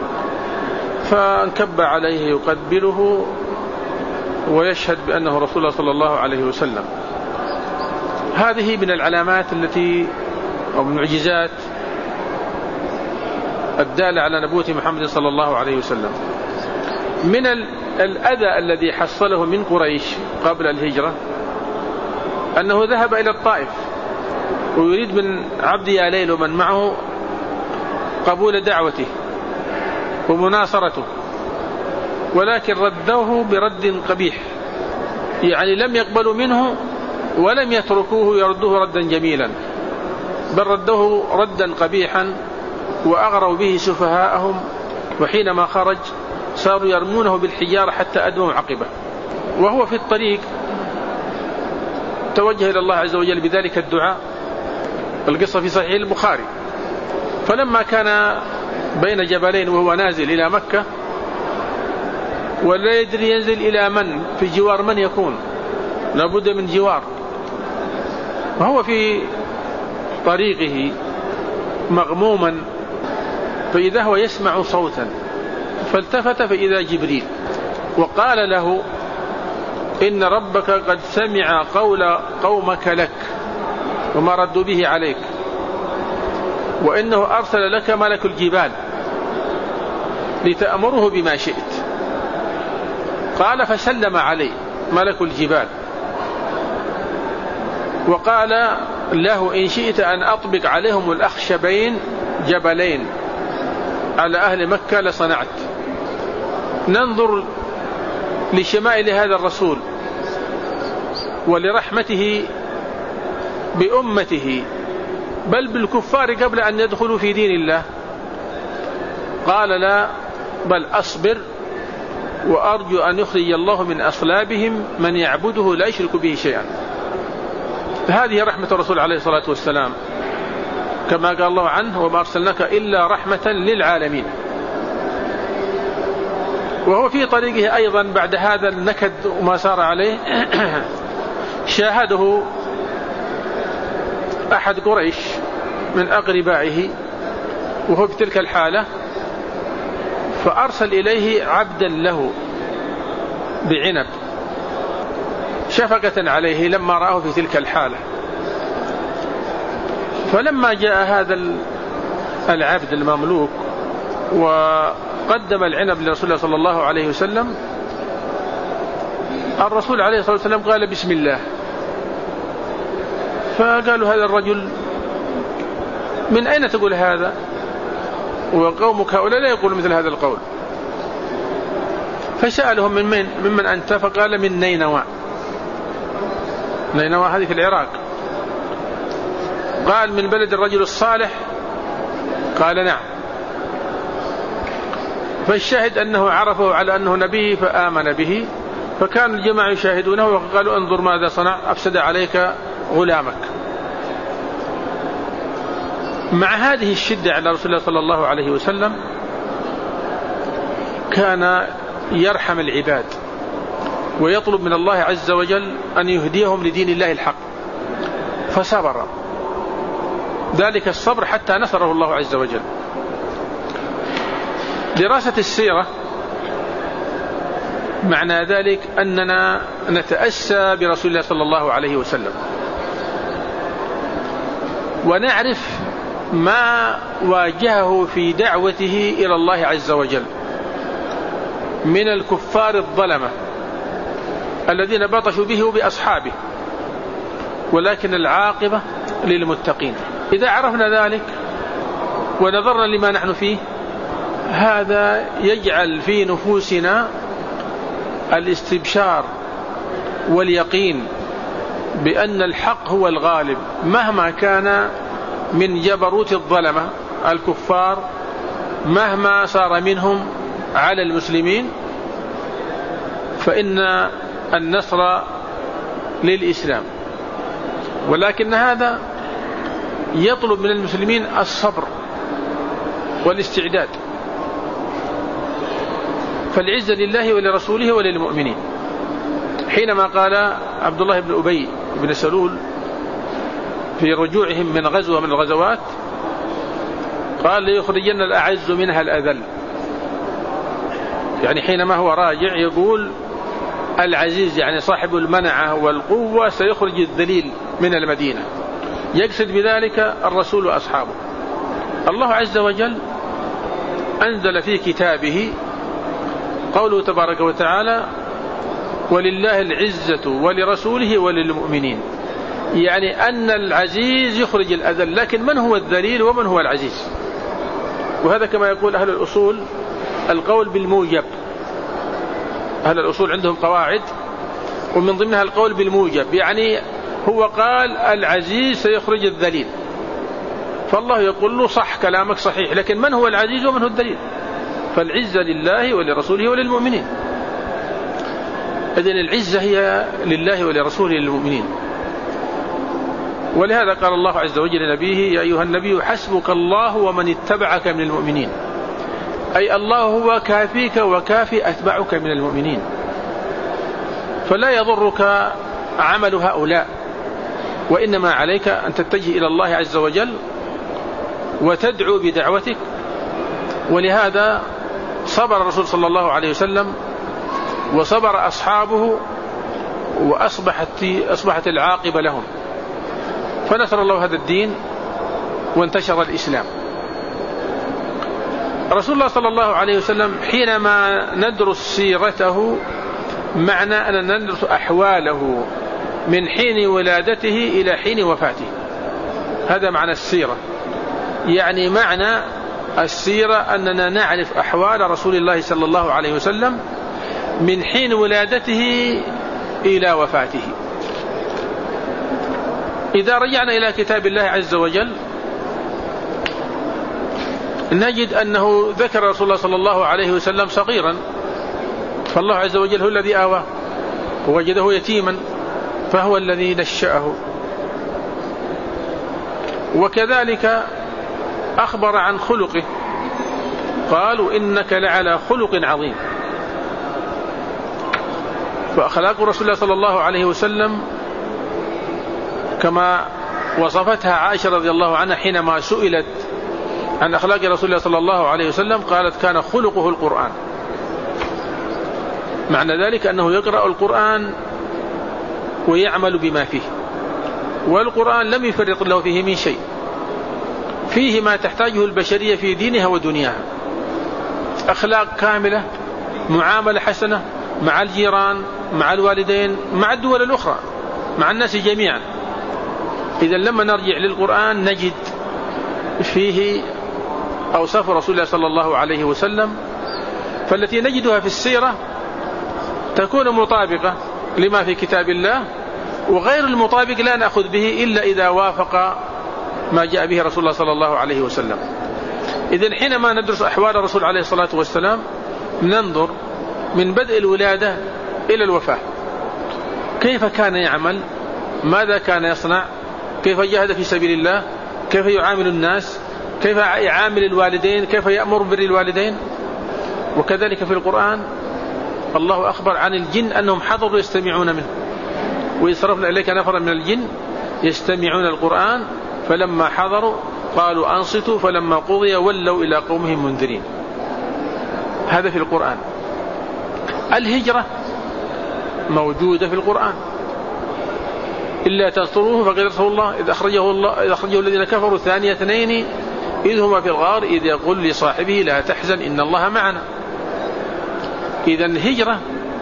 فانكب عليه يقبله ويشهد بأنه رسول الله صلى الله عليه وسلم. هذه من العلامات التي أو من المعجزات الدالة على نبوة محمد صلى الله عليه وسلم. من الأذى الذي حصله من قريش قبل الهجرة أنه ذهب إلى الطائف ويريد من عبد ياليل ومن معه قبول دعوته ومناصرته، ولكن ردوه برد قبيح، يعني لم يقبلوا منه ولم يتركوه يردوه ردا جميلا، بل ردوه ردا قبيحا وأغروا به سفهاءهم، وحينما خرج صاروا يرمونه بالحجارة حتى أدموا عقبه. وهو في الطريق توجه إلى الله عز وجل بذلك الدعاء، القصة في صحيح البخاري. فلما كان بين جبلين وهو نازل إلى مكة ولا يدري ينزل إلى من، في جوار من يكون، لابد من جوار، وهو في طريقه مغموما، فإذا هو يسمع صوتا، فالتفت فإذا جبريل وقال له: إن ربك قد سمع قول قومك لك وما ردوا به عليك، وإنه أرسل لك ملك الجبال لتأمره بما شئت. قال: فسلم عليه ملك الجبال وقال له: إن شئت أن أطبق عليهم الأخشبين جبلين على أهل مكة لصنعت. ننظر لشمائل هذا الرسول ولرحمته بأمته بل بالكفار قبل أن يدخلوا في دين الله. قال: لا، بل أصبر وأرجو أن يخرج الله من أصلابهم من يعبده لا يشرك به شيئا. هذه رحمة الرسول عليه الصلاة والسلام، كما قال الله عنه: وما أرسلناك إلا رحمة للعالمين. وهو في طريقه أيضا بعد هذا النكد وما صار عليه شاهده أحد قريش من أقربائه وهو بتلك الحالة، فأرسل إليه عبدا له بعنب شفقة عليه لما رآه في تلك الحالة. فلما جاء هذا العبد المملوك وقدم العنب لرسول الله صلى الله عليه وسلم، الرسول عليه الصلاة والسلام قال بسم الله. فقالوا هذا الرجل من أين تقول هذا وقومك هؤلاء لا يقول مثل هذا القول؟ فسألهم ممن أنت؟ فقال من نينوى. نينوى هذه في العراق. قال من بلد الرجل الصالح؟ قال نعم. فالشاهد أنه عرفه على أنه نبي فآمن به، فكان الجماعة يشاهدونه وقالوا انظر ماذا صنع، أفسد عليك غلامك. مع هذه الشدة على رسول الله صلى الله عليه وسلم كان يرحم العباد ويطلب من الله عز وجل أن يهديهم لدين الله الحق، فصبر ذلك الصبر حتى نصره الله عز وجل. دراسة السيرة معنى ذلك أننا نتأسى برسول الله صلى الله عليه وسلم ونعرف ما واجهه في دعوته إلى الله عز وجل من الكفار الظلمة الذين بطشوا به وبأصحابه، ولكن العاقبة للمتقين. إذا عرفنا ذلك ونظرنا لما نحن فيه، هذا يجعل في نفوسنا الاستبشار واليقين بأن الحق هو الغالب مهما كان من جبروت الظلمة الكفار، مهما صار منهم على المسلمين، فإن النصر للإسلام. ولكن هذا يطلب من المسلمين الصبر والاستعداد. فالعزة لله ولرسوله وللمؤمنين. حينما قال عبد الله بن أبي بن سلول في رجوعهم من غزوة من الغزوات، قال ليخرجن الأعز منها الأذل، يعني حينما هو راجع يقول العزيز يعني صاحب المنعة والقوة سيخرج الذليل من المدينة، يقصد بذلك الرسول وأصحابه. الله عز وجل أنزل في كتابه قوله تبارك وتعالى ولله العزة ولرسوله وللمؤمنين، يعني أن العزيز يخرج الأذل، لكن من هو الذليل ومن هو العزيز؟ وهذا كما يقول أهل الأصول القول بالموجب. أهل الأصول عندهم قواعد ومن ضمنها القول بالموجب، يعني هو قال العزيز سيخرج الذليل، فالله يقول له صح كلامك صحيح، لكن من هو العزيز ومن هو الذليل؟ فالعزة لله ولرسوله وللمؤمنين. إذن العزة هي لله ولرسوله وللمؤمنين. ولهذا قال الله عز وجل لنبيه يا أيها النبي حسبك الله ومن اتبعك من المؤمنين، أي الله هو كافيك وكافي أتبعك من المؤمنين. فلا يضرك عمل هؤلاء، وإنما عليك أن تتجه إلى الله عز وجل وتدعو بدعوتك. ولهذا صبر الرسول صلى الله عليه وسلم وصبر أصحابه وأصبحت العاقبة لهم، فنصر الله هذا الدين وانتشر الإسلام. رسول الله صلى الله عليه وسلم حينما ندرس سيرته معنى أن ندرس أحواله من حين ولادته إلى حين وفاته، هذا معنى السيرة. يعني معنى السيرة أننا نعرف أحوال رسول الله صلى الله عليه وسلم من حين ولادته إلى وفاته. إذا رجعنا إلى كتاب الله عز وجل نجد أنه ذكر رسول الله صلى الله عليه وسلم صغيرا، فالله عز وجل هو الذي آواه ووجده يتيما فهو الذي نشأه. وكذلك أخبر عن خلقه، قالوا إنك لعلى خلق عظيم. فأخلاق رسول الله صلى الله عليه وسلم كما وصفتها عائشة رضي الله عنها حينما سئلت عن أخلاق رسول الله صلى الله عليه وسلم قالت كان خلقه القرآن. معنى ذلك أنه يقرأ القرآن ويعمل بما فيه، والقرآن لم يفرط له فيه من شيء، فيه ما تحتاجه البشرية في دينها ودنياها، أخلاق كاملة، معاملة حسنة مع الجيران، مع الوالدين، مع الدول الأخرى، مع الناس جميعا. إذا لما نرجع للقرآن نجد فيه أوصاف رسول الله صلى الله عليه وسلم، فالتي نجدها في السيرة تكون مطابقة لما في كتاب الله، وغير المطابق لا نأخذ به إلا إذا وافق ما جاء به رسول الله صلى الله عليه وسلم. إذن حينما ندرس أحوال الرسول عليه الصلاة والسلام ننظر من بدء الولادة إلى الوفاة، كيف كان يعمل، ماذا كان يصنع، كيف جاهد في سبيل الله، كيف يعامل الناس، كيف يعامل الوالدين، كيف يأمر بر الوالدين. وكذلك في القرآن الله أخبر عن الجن أنهم حضروا يستمعون منه، وإذ صرفنا إليك نفرا من الجن يستمعون القرآن فلما حضروا قالوا أنصتوا فلما قضي ولوا إلى قومهم منذرين. هذا في القرآن. الهجرة موجودة في القرآن، إلا تنصروه فقد نصره الله إذ أخرجه الذين كفروا ثاني اثنين إذ هما في الغار إذ يقول لصاحبه لا تحزن إن الله معنا. إذا الهجرة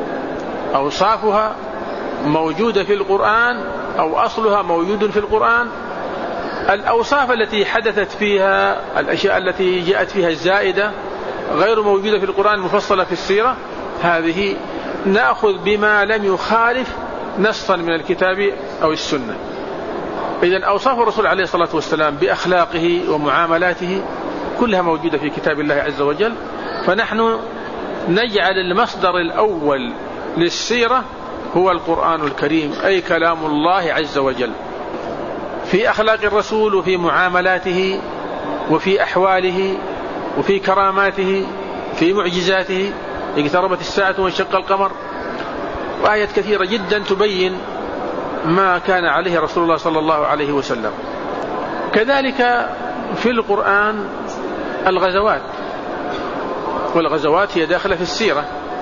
أوصافها موجودة في القرآن، أو أصلها موجود في القرآن. الأوصاف التي حدثت فيها، الأشياء التي جاءت فيها الزائدة غير موجودة في القرآن مفصلة في السيرة، هذه نأخذ بما لم يخالف نصا من الكتاب أو السنة. إذن أوصاف الرسول عليه الصلاة والسلام بأخلاقه ومعاملاته كلها موجودة في كتاب الله عز وجل، فنحن نجعل المصدر الأول للسيرة هو القرآن الكريم، أي كلام الله عز وجل، في أخلاق الرسول وفي معاملاته وفي أحواله وفي كراماته في معجزاته. اقتربت الساعة وانشق القمر، وآيات كثيرة جدا تبين ما كان عليه رسول الله صلى الله عليه وسلم. كذلك في القرآن الغزوات، والغزوات هي داخلة في السيرة،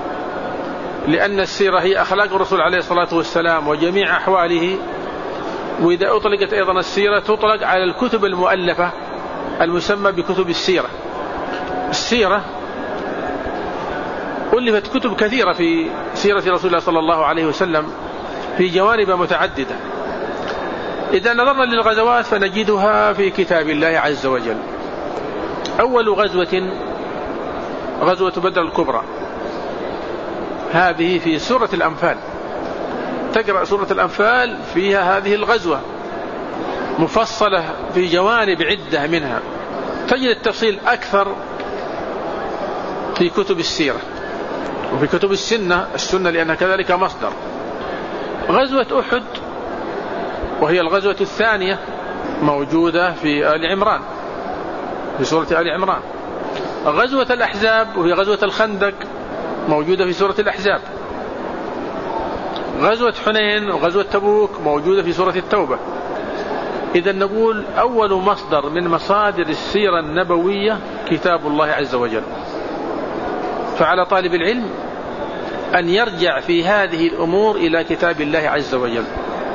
لأن السيرة هي أخلاق الرسول عليه الصلاة والسلام وجميع أحواله. وإذا أطلقت أيضا السيرة تطلق على الكتب المؤلفة المسمى بكتب السيرة. السيرة ألفت كتب كثيرة في سيرة رسول الله صلى الله عليه وسلم في جوانب متعددة. إذا نظرنا للغزوات فنجدها في كتاب الله عز وجل. أول غزوة غزوة بدر الكبرى، هذه في سورة الأنفال. تقرأ سورة الأنفال فيها هذه الغزوة مفصلة في جوانب عدة منها، تجد التفصيل أكثر في كتب السيرة وفي كتب السنة لأنها كذلك مصدر. غزوة أحد وهي الغزوة الثانية موجودة في آل عمران، في سورة آل عمران. غزوة الأحزاب وهي غزوة الخندق موجودة في سورة الأحزاب. غزوة حنين وغزوة تبوك موجودة في سورة التوبة. إذا نقول أول مصدر من مصادر السيرة النبوية كتاب الله عز وجل، فعلى طالب العلم أن يرجع في هذه الأمور إلى كتاب الله عز وجل.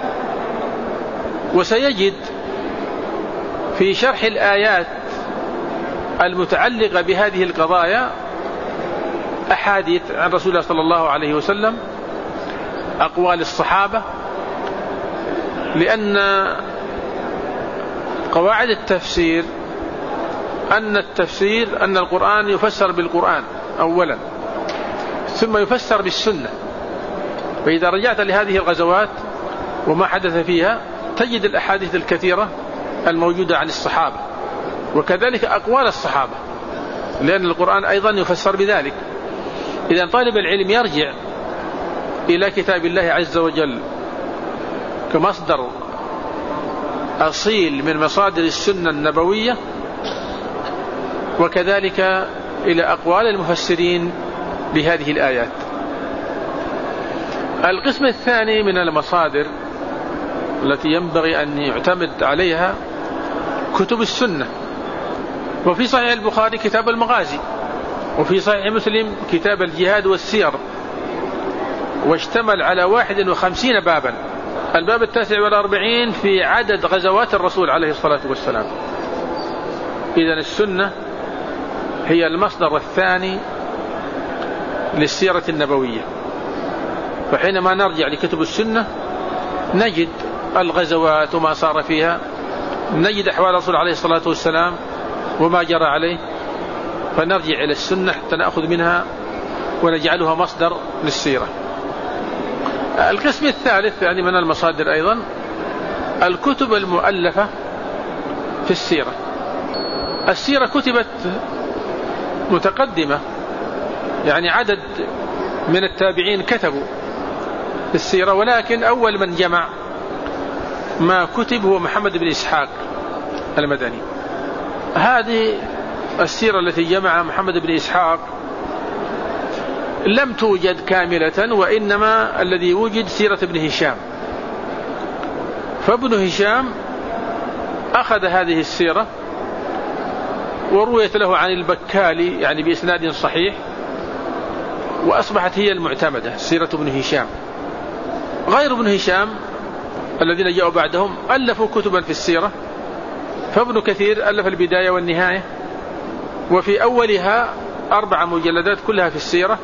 وسيجد في شرح الآيات المتعلقة بهذه القضايا أحاديث عن رسول الله صلى الله عليه وسلم، أقوال الصحابة، لأن قواعد التفسير أن القرآن يفسر بالقرآن أولا ثم يفسر بالسنة. فإذا رجعت لهذه الغزوات وما حدث فيها تجد الأحاديث الكثيرة الموجودة عن الصحابة، وكذلك أقوال الصحابة، لأن القرآن أيضا يفسر بذلك. إذا طالب العلم يرجع إلى كتاب الله عز وجل كمصدر أصيل من مصادر السنة النبوية، وكذلك إلى أقوال المفسرين بهذه الآيات. القسم الثاني من المصادر التي ينبغي أن يعتمد عليها كتب السنة، وفي صحيح البخاري كتاب المغازي، وفي صحيح مسلم كتاب الجهاد والسير، واشتمل على 51 بابا. الباب 49 في عدد غزوات الرسول عليه الصلاة والسلام. إذن السنة هي المصدر الثاني للسيرة النبوية. فحينما نرجع لكتب السنة نجد الغزوات وما صار فيها، نجد أحوال الرسول عليه الصلاة والسلام وما جرى عليه، فنرجع إلى السنة حتى نأخذ منها ونجعلها مصدر للسيرة. القسم الثالث يعني من المصادر أيضا الكتب المؤلفة في السيرة. السيرة كتبت متقدمة، يعني عدد من التابعين كتبوا في السيرة، ولكن أول من جمع ما كتب هو محمد بن إسحاق المدني. هذه السيرة التي جمع محمد بن إسحاق لم توجد كاملة، وإنما الذي وجد سيرة ابن هشام. فابن هشام أخذ هذه السيرة ورويت له عن البكالي يعني بإسناد صحيح، وأصبحت هي المعتمدة سيرة ابن هشام. غير ابن هشام الذين جاءوا بعدهم ألفوا كتبا في السيرة، فابن كثير ألف البداية والنهاية، وفي أولها 4 مجلدات كلها في السيرة.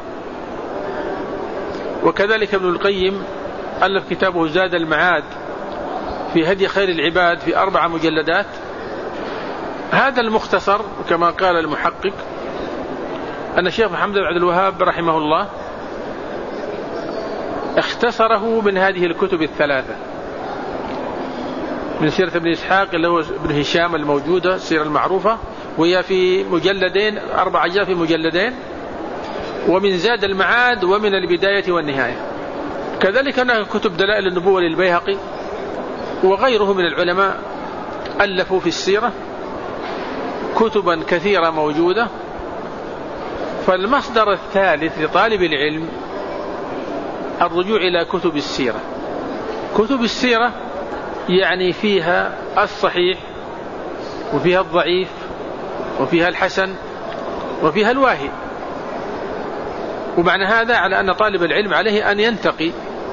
وكذلك ابن القيم ألف كتابه زاد المعاد في هدي خير العباد في 4 مجلدات. هذا المختصر كما قال المحقق أن الشيخ محمد بن عبد الوهاب رحمه الله اختصره من هذه الكتب الثلاثة، من سيرة ابن إسحاق اللي هو ابن هشام الموجودة السيرة المعروفة، وهي في مجلدين 4 أجزاء في مجلدين، ومن زاد المعاد، ومن البداية والنهاية. كذلك هناك كتب دلائل النبوة للبيهقي وغيره من العلماء ألفوا في السيرة كتبا كثيرة موجودة. فالمصدر الثالث لطالب العلم الرجوع إلى كتب السيرة. كتب السيرة يعني فيها الصحيح وفيها الضعيف وفيها الحسن وفيها الواهي. ومعنى هذا على أن طالب العلم عليه أن ينتقي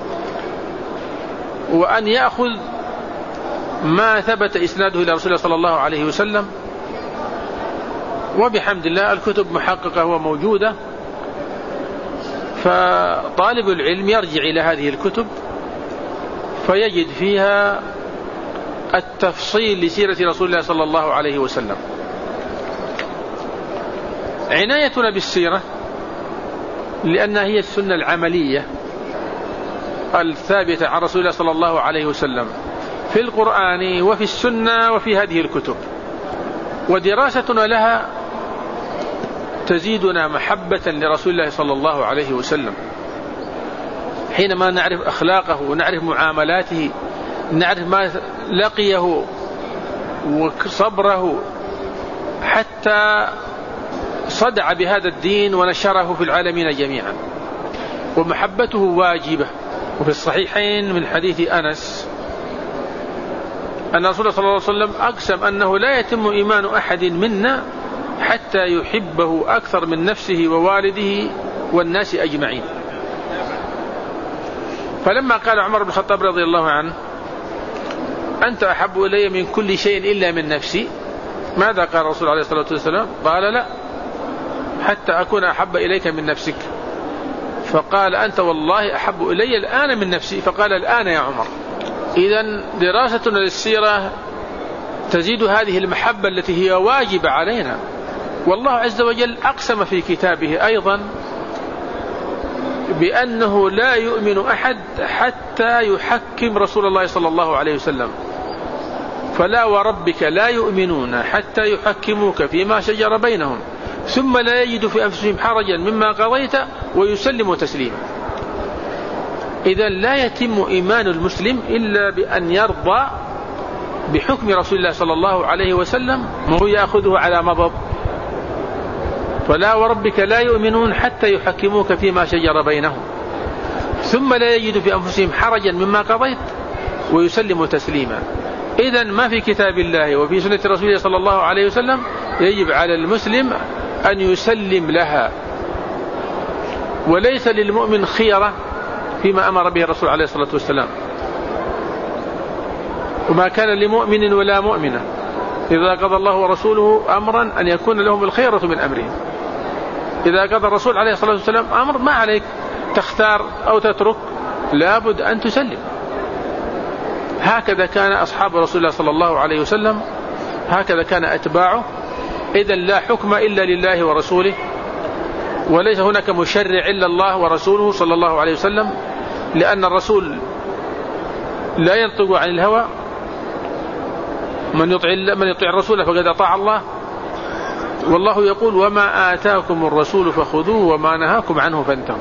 وأن يأخذ ما ثبت إسناده إلى رسول الله صلى الله عليه وسلم. وبحمد الله الكتب محققة وموجودة، فطالب العلم يرجع إلى هذه الكتب فيجد فيها التفصيل لسيرة رسول الله صلى الله عليه وسلم. عنايتنا بالسيرة لأنها هي السنة العملية الثابتة عن رسول الله صلى الله عليه وسلم في القرآن وفي السنة وفي هذه الكتب، ودراستنا لها تزيدنا محبة لرسول الله صلى الله عليه وسلم. حينما نعرف أخلاقه ونعرف معاملاته، نعرف ما لقيه وصبره حتى صدع بهذا الدين ونشره في العالمين جميعا، ومحبته واجبة. وفي الصحيحين من حديث أنس أن رسول الله صلى الله عليه وسلم أقسم أنه لا يتم إيمان أحد منا حتى يحبه أكثر من نفسه ووالده والناس أجمعين. فلما قال عمر بن الخطاب رضي الله عنه أنت أحب إلي من كل شيء إلا من نفسي، ماذا قال الرسول عليه الصلاة والسلام؟ قال لا، حتى أكون أحب إليك من نفسك. فقال أنت والله أحب إلي الآن من نفسي. فقال الآن يا عمر. إذن دراستنا للسيرة تزيد هذه المحبة التي هي واجبة علينا. والله عز وجل أقسم في كتابه أيضا بأنه لا يؤمن أحد حتى يحكم رسول الله صلى الله عليه وسلم. فلا وربك لا يؤمنون حتى يحكموك فيما شجر بينهم ثم لا يجد في أنفسهم حرجا مما قضيت ويسلموا تسليما. إذن لا يتم إيمان المسلم إلا بأن يرضى بحكم رسول الله صلى الله عليه وسلم وهو يأخذه على مضض. فلا وربك لا يؤمنون حتى يحكموك فيما شجر بينهم ثم لا يجد في أنفسهم حرجا مما قضيت ويسلموا تسليما. إذن ما في كتاب الله وفي سنة رسول الله صلى الله عليه وسلم يجب على المسلم أن يسلم لها، وليس للمؤمن خيرة فيما أمر به الرسول عليه الصلاة والسلام. وما كان لمؤمن ولا مؤمنة إذا قضى الله ورسوله أمرا أن يكون لهم الخيرة من أمرهم. إذا قضى الرسول عليه الصلاة والسلام أمر ما عليك تختار أو تترك، لابد أن تسلم. هكذا كان أصحاب رسول الله صلى الله عليه وسلم، هكذا كان أتباعه. إذن لا حكم إلا لله ورسوله، وليس هناك مشرع إلا الله ورسوله صلى الله عليه وسلم، لأن الرسول لا ينطق عن الهوى. من يطيع الرسول فقد أطاع الله، والله يقول وما آتاكم الرسول فخذوه وما نهاكم عنه فانتهوا.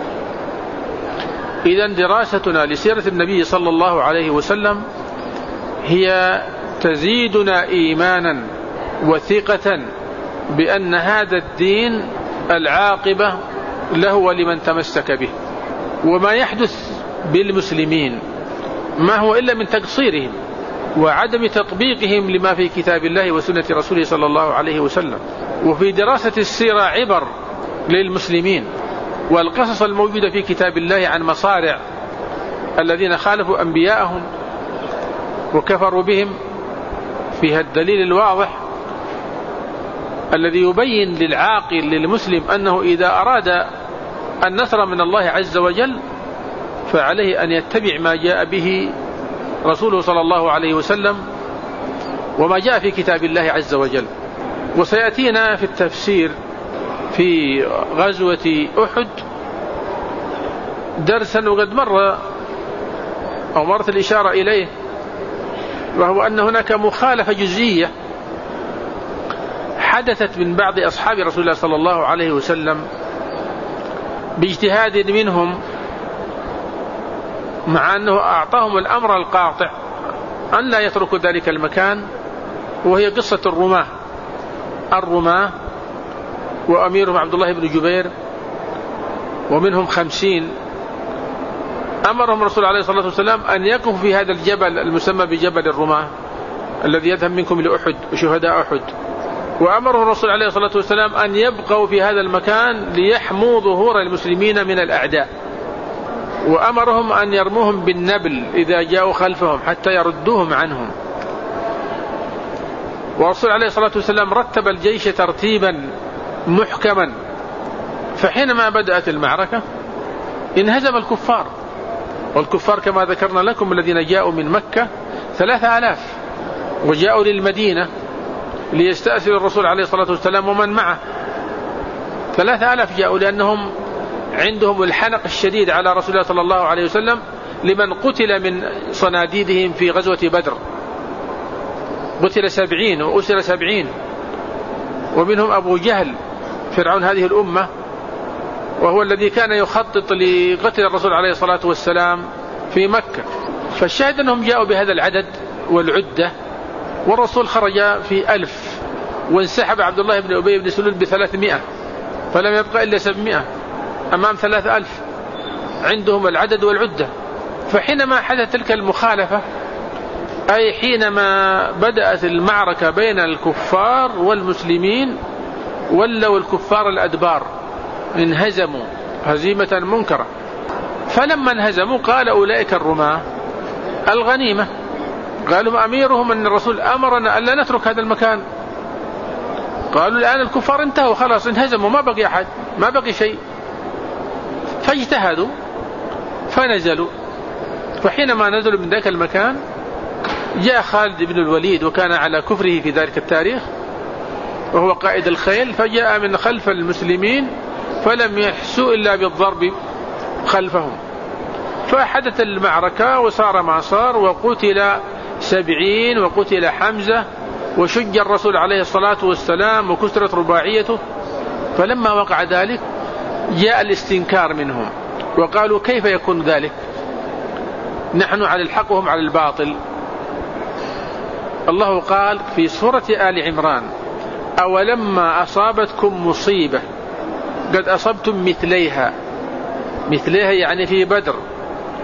إذن دراستنا لسيرة النبي صلى الله عليه وسلم هي تزيدنا إيمانا وثقة بأن هذا الدين العاقبة له ولمن تمسك به. وما يحدث بالمسلمين ما هو إلا من تقصيرهم وعدم تطبيقهم لما في كتاب الله وسنة رسوله صلى الله عليه وسلم. وفي دراسة السيرة عبر للمسلمين، والقصص الموجودة في كتاب الله عن مصارع الذين خالفوا أنبياءهم وكفروا بهم فيها الدليل الواضح الذي يبين للعاقل للمسلم أنه إذا أراد النصر من الله عز وجل فعليه أن يتبع ما جاء به رسوله صلى الله عليه وسلم وما جاء في كتاب الله عز وجل. وسيأتينا في التفسير في غزوة أحد درسا وقد مرت الإشارة إليه، وهو أن هناك مخالفة جزئية حدثت من بعض أصحاب رسول الله صلى الله عليه وسلم باجتهاد منهم، مع أنه أعطاهم الأمر القاطع أن لا يتركوا ذلك المكان، وهي قصة الرماة وأميرهم عبد الله بن جبير، ومنهم 50 أمرهم الرسول عليه الصلاة والسلام أن يقفوا في هذا الجبل المسمى بجبل الرماة الذي يذهب منكم لأحد وشهداء أحد. وأمره الرسول عليه الصلاة والسلام أن يبقوا في هذا المكان ليحموا ظهور المسلمين من الأعداء، وأمرهم أن يرموهم بالنبل إذا جاءوا خلفهم حتى يردوهم عنهم. والرسول عليه الصلاة والسلام رتب الجيش ترتيبا محكما، فحينما بدأت المعركة انهزم الكفار، والكفار كما ذكرنا لكم الذين جاءوا من مكة 3000 وجاءوا للمدينة ليستأثروا الرسول عليه الصلاة والسلام ومن معه. 3000 جاءوا لأنهم عندهم الحنق الشديد على رسول الله صلى الله عليه وسلم لمن قتل من صناديدهم في غزوة بدر، قتل 70 وأسر 70، ومنهم أبو جهل فرعون هذه الأمة، وهو الذي كان يخطط لقتل الرسول عليه الصلاة والسلام في مكة. فالشاهد أنهم جاءوا بهذا العدد والعدة، والرسول خرج في 1000، وانسحب عبد الله بن أبي بن سلول ب300، فلم يبقى إلا 700 أمام 3000 عندهم العدد والعدة. فحينما حدث تلك المخالفة، أي حينما بدأت المعركة بين الكفار والمسلمين، ولوا الكفار الأدبار، انهزموا هزيمة منكرة. فلما انهزموا قال أولئك الرماة الغنيمة، قالوا أميرهم أن الرسول أمرنا ألا نترك هذا المكان. قالوا الآن الكفار انتهوا خلاص، انهزموا، ما بقي أحد، ما بقي شيء. فاجتهدوا فنزلوا. فحينما نزلوا من ذاك المكان جاء خالد بن الوليد، وكان على كفره في ذلك التاريخ وهو قائد الخيل، فجاء من خلف المسلمين فلم يحسوا إلا بالضرب خلفهم. فحدث المعركة وصار ما صار، وقتل 70 وقتل حمزة وشج الرسول عليه الصلاة والسلام وكسرت رباعيته. فلما وقع ذلك جاء الاستنكار منهم وقالوا كيف يكون ذلك، نحن على الحق وهم على الباطل. الله قال في سورة آل عمران أولما أصابتكم مصيبة قد أصبتم مثليها يعني في بدر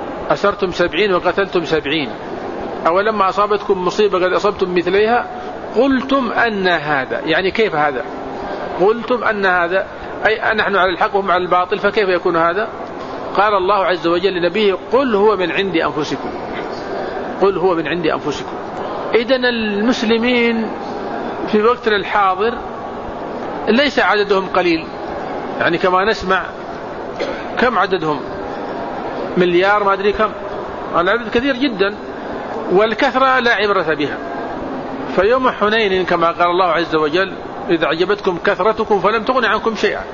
أسرتم 70 وقتلتم 70، أولما أصابتكم مصيبة قد أصبتم مثليها قلتم أن هذا، يعني كيف هذا؟ قلتم أن هذا أي نحن على الحق وهم على الباطل، فكيف يكون هذا؟ قال الله عز وجل لنبيه قل هو من عند أنفسكم، قل هو من عند أنفسكم. إذن المسلمين في وقتنا الحاضر ليس عددهم قليل، يعني كما نسمع كم عددهم؟ مليار ما أدري كم، العدد كثير جدا، والكثرة لا عبرة بها. فيوم حنين كما قال الله عز وجل إذا أعجبتكم كثرتكم فلم تغن عنكم شيئا،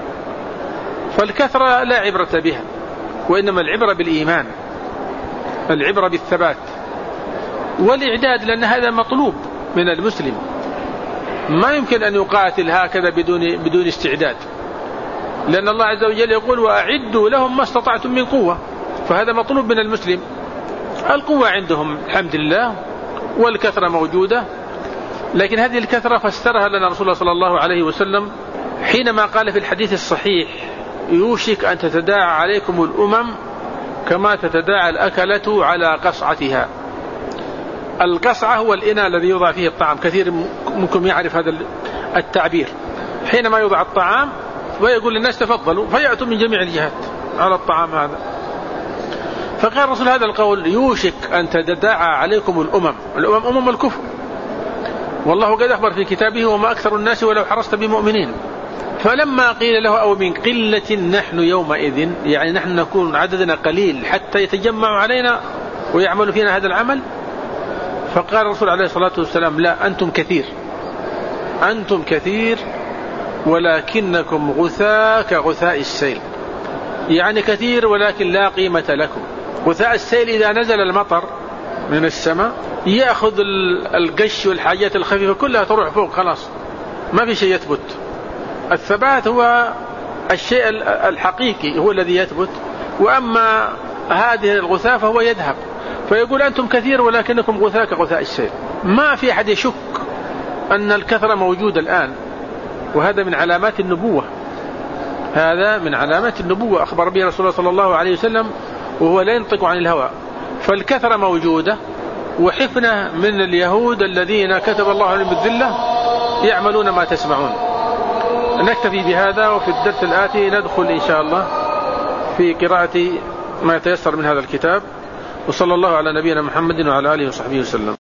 فالكثرة لا عبرة بها، وإنما العبرة بالإيمان، العبرة بالثبات والإعداد، لأن هذا مطلوب من المسلم. ما يمكن أن يقاتل هكذا بدون استعداد، لأن الله عز وجل يقول وأعدوا لهم ما استطعتم من قوة، فهذا مطلوب من المسلم. القوة عندهم الحمد لله والكثرة موجودة، لكن هذه الكثرة فسرها لنا رسول الله صلى الله عليه وسلم حينما قال في الحديث الصحيح يوشك أن تتداعى عليكم الأمم كما تتداعى الأكلة على قصعتها. القصعة هو الإناء الذي يوضع فيه الطعام، كثير منكم يعرف هذا التعبير، حينما يوضع الطعام ويقول للناس تفضلوا فيأتوا من جميع الجهات على الطعام هذا. فقال الرسول هذا القول يوشك أن تتداعى عليكم الأمم أمم الكفر، والله قد أخبر في كتابه وما أكثر الناس ولو حرصت بمؤمنين. فلما قيل له أو من قلة نحن يومئذ، يعني نحن نكون عددنا قليل حتى يتجمعوا علينا ويعملوا فينا هذا العمل، فقال الرسول عليه الصلاة والسلام لا أنتم كثير، أنتم كثير ولكنكم غثاء كغثاء السيل، يعني كثير ولكن لا قيمة لكم. غثاء السيل إذا نزل المطر من السماء يأخذ القش والحاجات الخفيفة كلها تروح فوق، خلاص ما في شيء يثبت. الثبات هو الشيء الحقيقي هو الذي يثبت، وأما هذه الغثاء فهو يذهب. فيقول أنتم كثير ولكنكم غثاء كغثاء السيل. ما في أحد يشك أن الكثرة موجودة الآن، وهذا من علامات النبوة، هذا من علامات النبوة أخبر به رسول الله صلى الله عليه وسلم وهو لا ينطق عن الهوى. فالكثرة موجودة، وحفنة من اليهود الذين كتب الله عليهم بالذلة يعملون ما تسمعون. نكتفي بهذا، وفي الدرس الآتي ندخل إن شاء الله في قراءة ما يتيسر من هذا الكتاب. وصلى الله على نبينا محمد وعلى آله وصحبه وسلم.